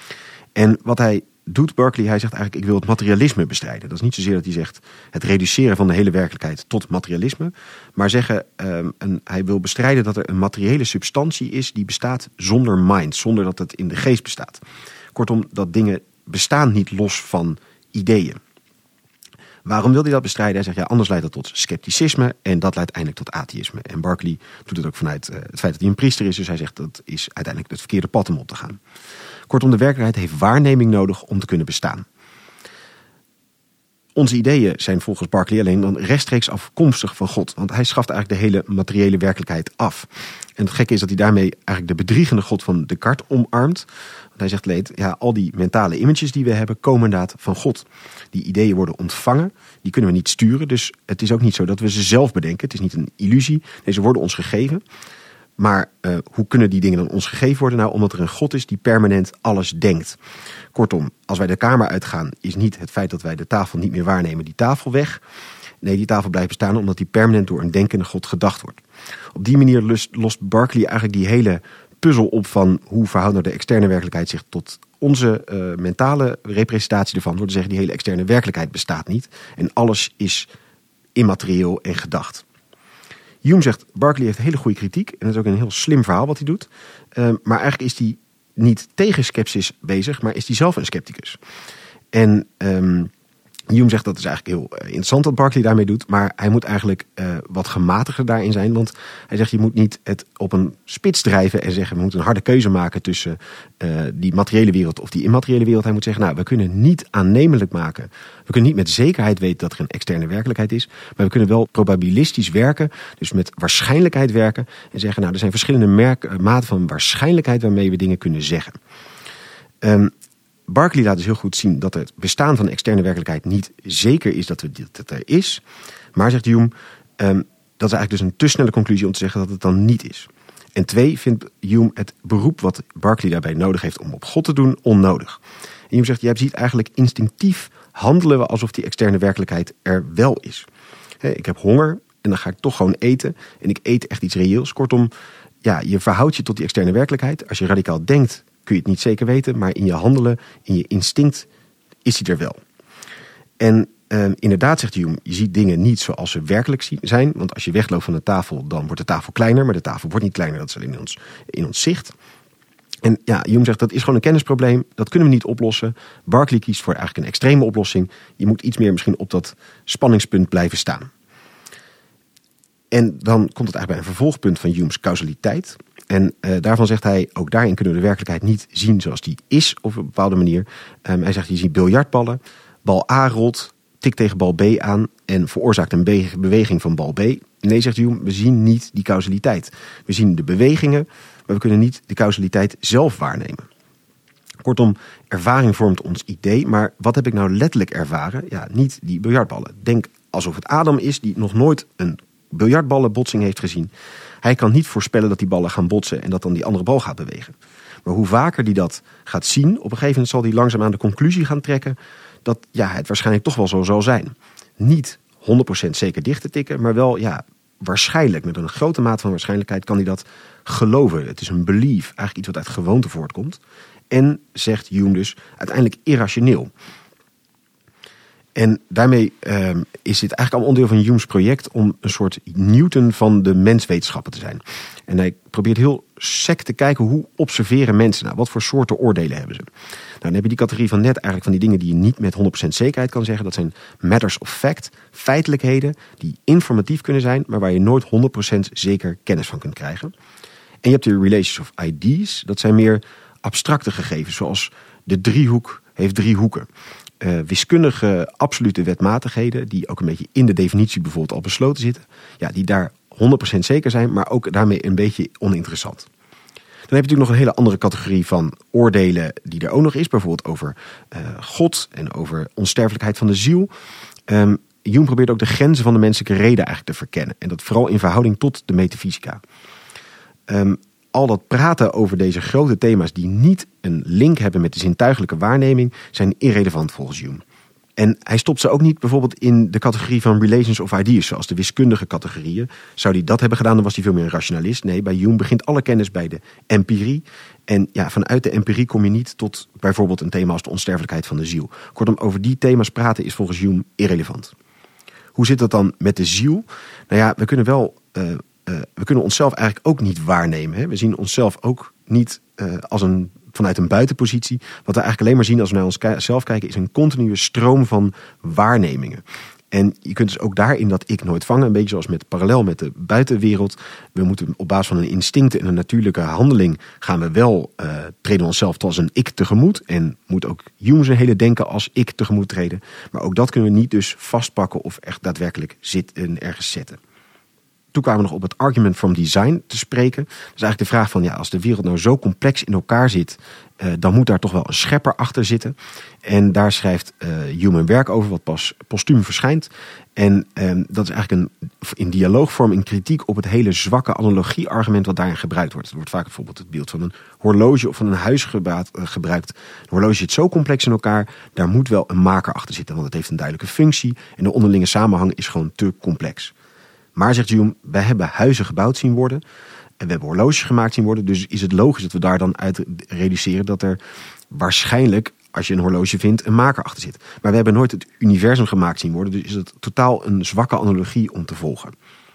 En wat hij doet, Berkeley, hij zegt eigenlijk, ik wil het materialisme bestrijden. Dat is niet zozeer dat hij zegt het reduceren van de hele werkelijkheid tot materialisme. Maar zeggen, um, een, hij wil bestrijden dat er een materiële substantie is die bestaat zonder mind. Zonder dat het in de geest bestaat. Kortom, dat dingen bestaan niet los van ideeën. Waarom wil hij dat bestrijden? Hij zegt, ja, anders leidt dat tot scepticisme en dat leidt eindelijk tot atheïsme. En Berkeley doet het ook vanuit uh, het feit dat hij een priester is. Dus hij zegt, dat is uiteindelijk het verkeerde pad om op te gaan. Kortom, de werkelijkheid heeft waarneming nodig om te kunnen bestaan. Onze ideeën zijn volgens Berkeley alleen dan rechtstreeks afkomstig van God. Want hij schaft eigenlijk de hele materiële werkelijkheid af. En het gekke is dat hij daarmee eigenlijk de bedriegende God van Descartes omarmt. Want hij zegt, leed, ja, al die mentale images die we hebben komen inderdaad van God. Die ideeën worden ontvangen, die kunnen we niet sturen. Dus het is ook niet zo dat we ze zelf bedenken. Het is niet een illusie. Nee, ze worden ons gegeven. Maar uh, hoe kunnen die dingen dan ons gegeven worden? Nou, omdat er een God is die permanent alles denkt. Kortom, als wij de kamer uitgaan, is niet het feit dat wij de tafel niet meer waarnemen, die tafel weg. Nee, die tafel blijft bestaan omdat die permanent door een denkende God gedacht wordt. Op die manier lost, lost Berkeley eigenlijk die hele puzzel op van hoe verhoudt nou de externe werkelijkheid zich tot onze uh, mentale representatie ervan. Door te zeggen, die hele externe werkelijkheid bestaat niet. En alles is immaterieel en gedacht. Hume zegt, Berkeley heeft hele goede kritiek. En dat is ook een heel slim verhaal wat hij doet. Uh, maar eigenlijk is hij niet tegen skepsis bezig, maar is hij zelf een scepticus. En um, Hume zegt, dat is eigenlijk heel interessant wat Berkeley daarmee doet. Maar hij moet eigenlijk uh, wat gematigder daarin zijn. Want hij zegt, je moet niet het op een spits drijven en zeggen, we moeten een harde keuze maken tussen uh, die materiële wereld of die immateriële wereld. Hij moet zeggen, nou, we kunnen niet aannemelijk maken. We kunnen niet met zekerheid weten dat er een externe werkelijkheid is. Maar we kunnen wel probabilistisch werken. Dus met waarschijnlijkheid werken. En zeggen, nou, er zijn verschillende merk, maten van waarschijnlijkheid waarmee we dingen kunnen zeggen. Um, Berkeley laat dus heel goed zien dat het bestaan van de externe werkelijkheid niet zeker is dat het er is. Maar, zegt Hume, um, dat is eigenlijk dus een te snelle conclusie om te zeggen dat het dan niet is. En twee, vindt Hume het beroep wat Berkeley daarbij nodig heeft om op God te doen onnodig. En Hume zegt, jij ziet eigenlijk instinctief handelen we alsof die externe werkelijkheid er wel is. He, ik heb honger en dan ga ik toch gewoon eten. En ik eet echt iets reëels. Kortom, ja, je verhoudt je tot die externe werkelijkheid. Als je radicaal denkt, kun je het niet zeker weten, maar in je handelen, in je instinct, is die er wel. En uh, inderdaad, zegt Hume, je ziet dingen niet zoals ze werkelijk zijn. Want als je wegloopt van de tafel, dan wordt de tafel kleiner. Maar de tafel wordt niet kleiner, dat is alleen in ons, in ons zicht. En ja, Hume zegt, dat is gewoon een kennisprobleem. Dat kunnen we niet oplossen. Berkeley kiest voor eigenlijk een extreme oplossing. Je moet iets meer misschien op dat spanningspunt blijven staan. En dan komt het eigenlijk bij een vervolgpunt van Hume's causaliteit. En uh, daarvan zegt hij, ook daarin kunnen we de werkelijkheid niet zien zoals die is op een bepaalde manier. Um, hij zegt, je ziet biljartballen. Bal A rolt, tikt tegen bal B aan en veroorzaakt een be- beweging van bal B. Nee, zegt Hume, we zien niet die causaliteit. We zien de bewegingen, maar we kunnen niet de causaliteit zelf waarnemen. Kortom, ervaring vormt ons idee, maar wat heb ik nou letterlijk ervaren? Ja, niet die biljartballen. Denk alsof het Adam is die nog nooit een biljartballenbotsing heeft gezien. Hij kan niet voorspellen dat die ballen gaan botsen en dat dan die andere bal gaat bewegen. Maar hoe vaker hij dat gaat zien, op een gegeven moment zal hij langzaamaan de conclusie gaan trekken dat ja, het waarschijnlijk toch wel zo zal zijn. Niet honderd procent zeker dicht te tikken, maar wel ja, waarschijnlijk, met een grote mate van waarschijnlijkheid kan hij dat geloven. Het is een belief, eigenlijk iets wat uit gewoonte voortkomt. En, zegt Hume dus, uiteindelijk irrationeel. En daarmee uh, is dit eigenlijk al onderdeel van Hume's project om een soort Newton van de menswetenschappen te zijn. En hij probeert heel sec te kijken hoe observeren mensen nou, wat voor soorten oordelen hebben ze. Nou, dan heb je die categorie van net eigenlijk van die dingen die je niet met honderd procent zekerheid kan zeggen. Dat zijn matters of fact, feitelijkheden die informatief kunnen zijn, maar waar je nooit honderd procent zeker kennis van kunt krijgen. En je hebt de relations of ideas, dat zijn meer abstracte gegevens, zoals de driehoek heeft drie hoeken. Uh, wiskundige absolute wetmatigheden, die ook een beetje in de definitie bijvoorbeeld al besloten zitten, ja, die daar honderd procent zeker zijn, maar ook daarmee een beetje oninteressant. Dan heb je natuurlijk nog een hele andere categorie van oordelen die er ook nog is, bijvoorbeeld over uh, God en over onsterfelijkheid van de ziel. Um, Hume probeert ook de grenzen van de menselijke reden eigenlijk te verkennen, en dat vooral in verhouding tot de metafysica. Um, Al dat praten over deze grote thema's die niet een link hebben met de zintuigelijke waarneming zijn irrelevant volgens Hume. En hij stopt ze ook niet bijvoorbeeld in de categorie van relations of ideas, zoals de wiskundige categorieën. Zou hij dat hebben gedaan, dan was hij veel meer een rationalist. Nee, bij Hume begint alle kennis bij de empirie. En ja, vanuit de empirie kom je niet tot bijvoorbeeld een thema als de onsterfelijkheid van de ziel. Kortom, over die thema's praten is volgens Hume irrelevant. Hoe zit dat dan met de ziel? Nou ja, we kunnen wel... Uh, Uh, we kunnen onszelf eigenlijk ook niet waarnemen. Hè? We zien onszelf ook niet uh, als een, vanuit een buitenpositie. Wat we eigenlijk alleen maar zien als we naar onszelf kijken is een continue stroom van waarnemingen. En je kunt dus ook daarin dat ik nooit vangen. Een beetje zoals met parallel met de buitenwereld. We moeten op basis van een instinct en een natuurlijke handeling gaan we wel uh, treden onszelf als een ik tegemoet. En moet ook Hume zijn hele denken als ik tegemoet treden. Maar ook dat kunnen we niet dus vastpakken of echt daadwerkelijk zitten, ergens zetten. Toen kwamen we nog op het argument from design te spreken. Dat is eigenlijk de vraag van, ja, als de wereld nou zo complex in elkaar zit, uh, dan moet daar toch wel een schepper achter zitten. En daar schrijft uh, Hume een werk over, wat pas postuum verschijnt. En um, dat is eigenlijk een, in dialoogvorm een kritiek op het hele zwakke analogie-argument wat daarin gebruikt wordt. Er wordt vaak bijvoorbeeld het beeld van een horloge of van een huis gebaat, uh, gebruikt. Een horloge zit zo complex in elkaar, daar moet wel een maker achter zitten, want het heeft een duidelijke functie en de onderlinge samenhang is gewoon te complex. Maar, zegt Hume, wij hebben huizen gebouwd zien worden en we hebben horloges gemaakt zien worden. Dus is het logisch dat we daar dan uit reduceren dat er waarschijnlijk, als je een horloge vindt, een maker achter zit. Maar we hebben nooit het universum gemaakt zien worden. Dus is het totaal een zwakke analogie om te volgen.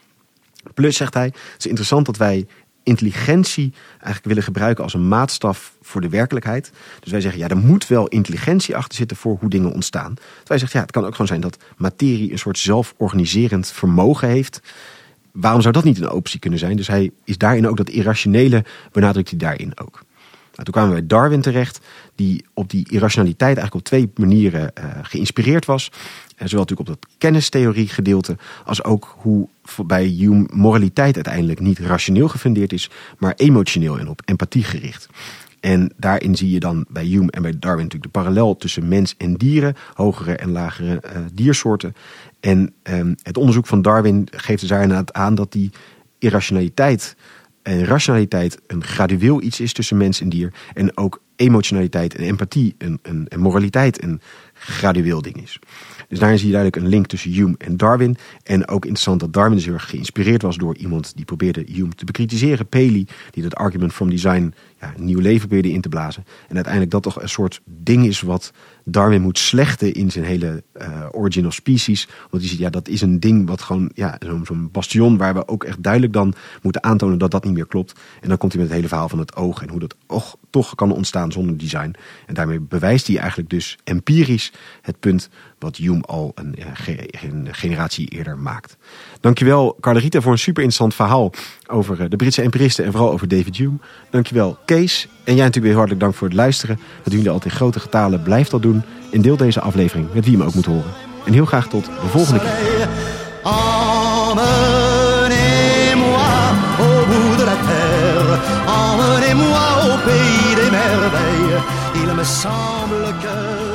Plus, zegt hij, het is interessant dat wij intelligentie eigenlijk willen gebruiken als een maatstaf voor de werkelijkheid. Dus wij zeggen, ja, er moet wel intelligentie achter zitten voor hoe dingen ontstaan. Dus wij zeggen, ja, het kan ook gewoon zijn dat materie een soort zelforganiserend vermogen heeft. Waarom zou dat niet een optie kunnen zijn? Dus hij is daarin ook dat irrationele, benadrukt hij daarin ook. Nou, toen kwamen we bij Darwin terecht, die op die irrationaliteit eigenlijk op twee manieren uh, geïnspireerd was. En zowel natuurlijk op dat kennistheorie gedeelte, als ook hoe bij Hume moraliteit uiteindelijk niet rationeel gefundeerd is, maar emotioneel en op empathie gericht. En daarin zie je dan bij Hume en bij Darwin natuurlijk de parallel tussen mens en dieren, hogere en lagere uh, diersoorten. En um, het onderzoek van Darwin geeft dus daar inderdaad aan dat die irrationaliteit en rationaliteit een gradueel iets is tussen mens en dier. En ook emotionaliteit en empathie en, en, en moraliteit een gradueel ding is. Dus daarin zie je duidelijk een link tussen Hume en Darwin. En ook interessant dat Darwin dus heel erg geïnspireerd was door iemand die probeerde Hume te bekritiseren. Paley, die dat argument from design ja, een nieuw leven probeerde in te blazen. En uiteindelijk dat toch een soort ding is wat Darwin moet slechten in zijn hele uh, Origin of Species. Want hij ziet, ja, dat is een ding wat gewoon, ja, zo'n, zo'n bastion waar we ook echt duidelijk dan moeten aantonen dat dat niet meer klopt. En dan komt hij met het hele verhaal van het oog en hoe dat och, toch kan ontstaan zonder design. En daarmee bewijst hij eigenlijk dus empirisch het punt wat Hume al een, een generatie eerder maakt. Dankjewel, Carlerita, voor een super interessant verhaal over de Britse empiristen en vooral over David Hume. Dankjewel, Kees. En jij natuurlijk weer hartelijk dank voor het luisteren. Dat doen jullie altijd in grote getalen. Blijf dat doen. En deel deze aflevering met wie je hem ook moet horen. En heel graag tot de volgende keer. Emmenez-moi au bout de la terre, emmenez-moi au pays des merveilles. Il me semble que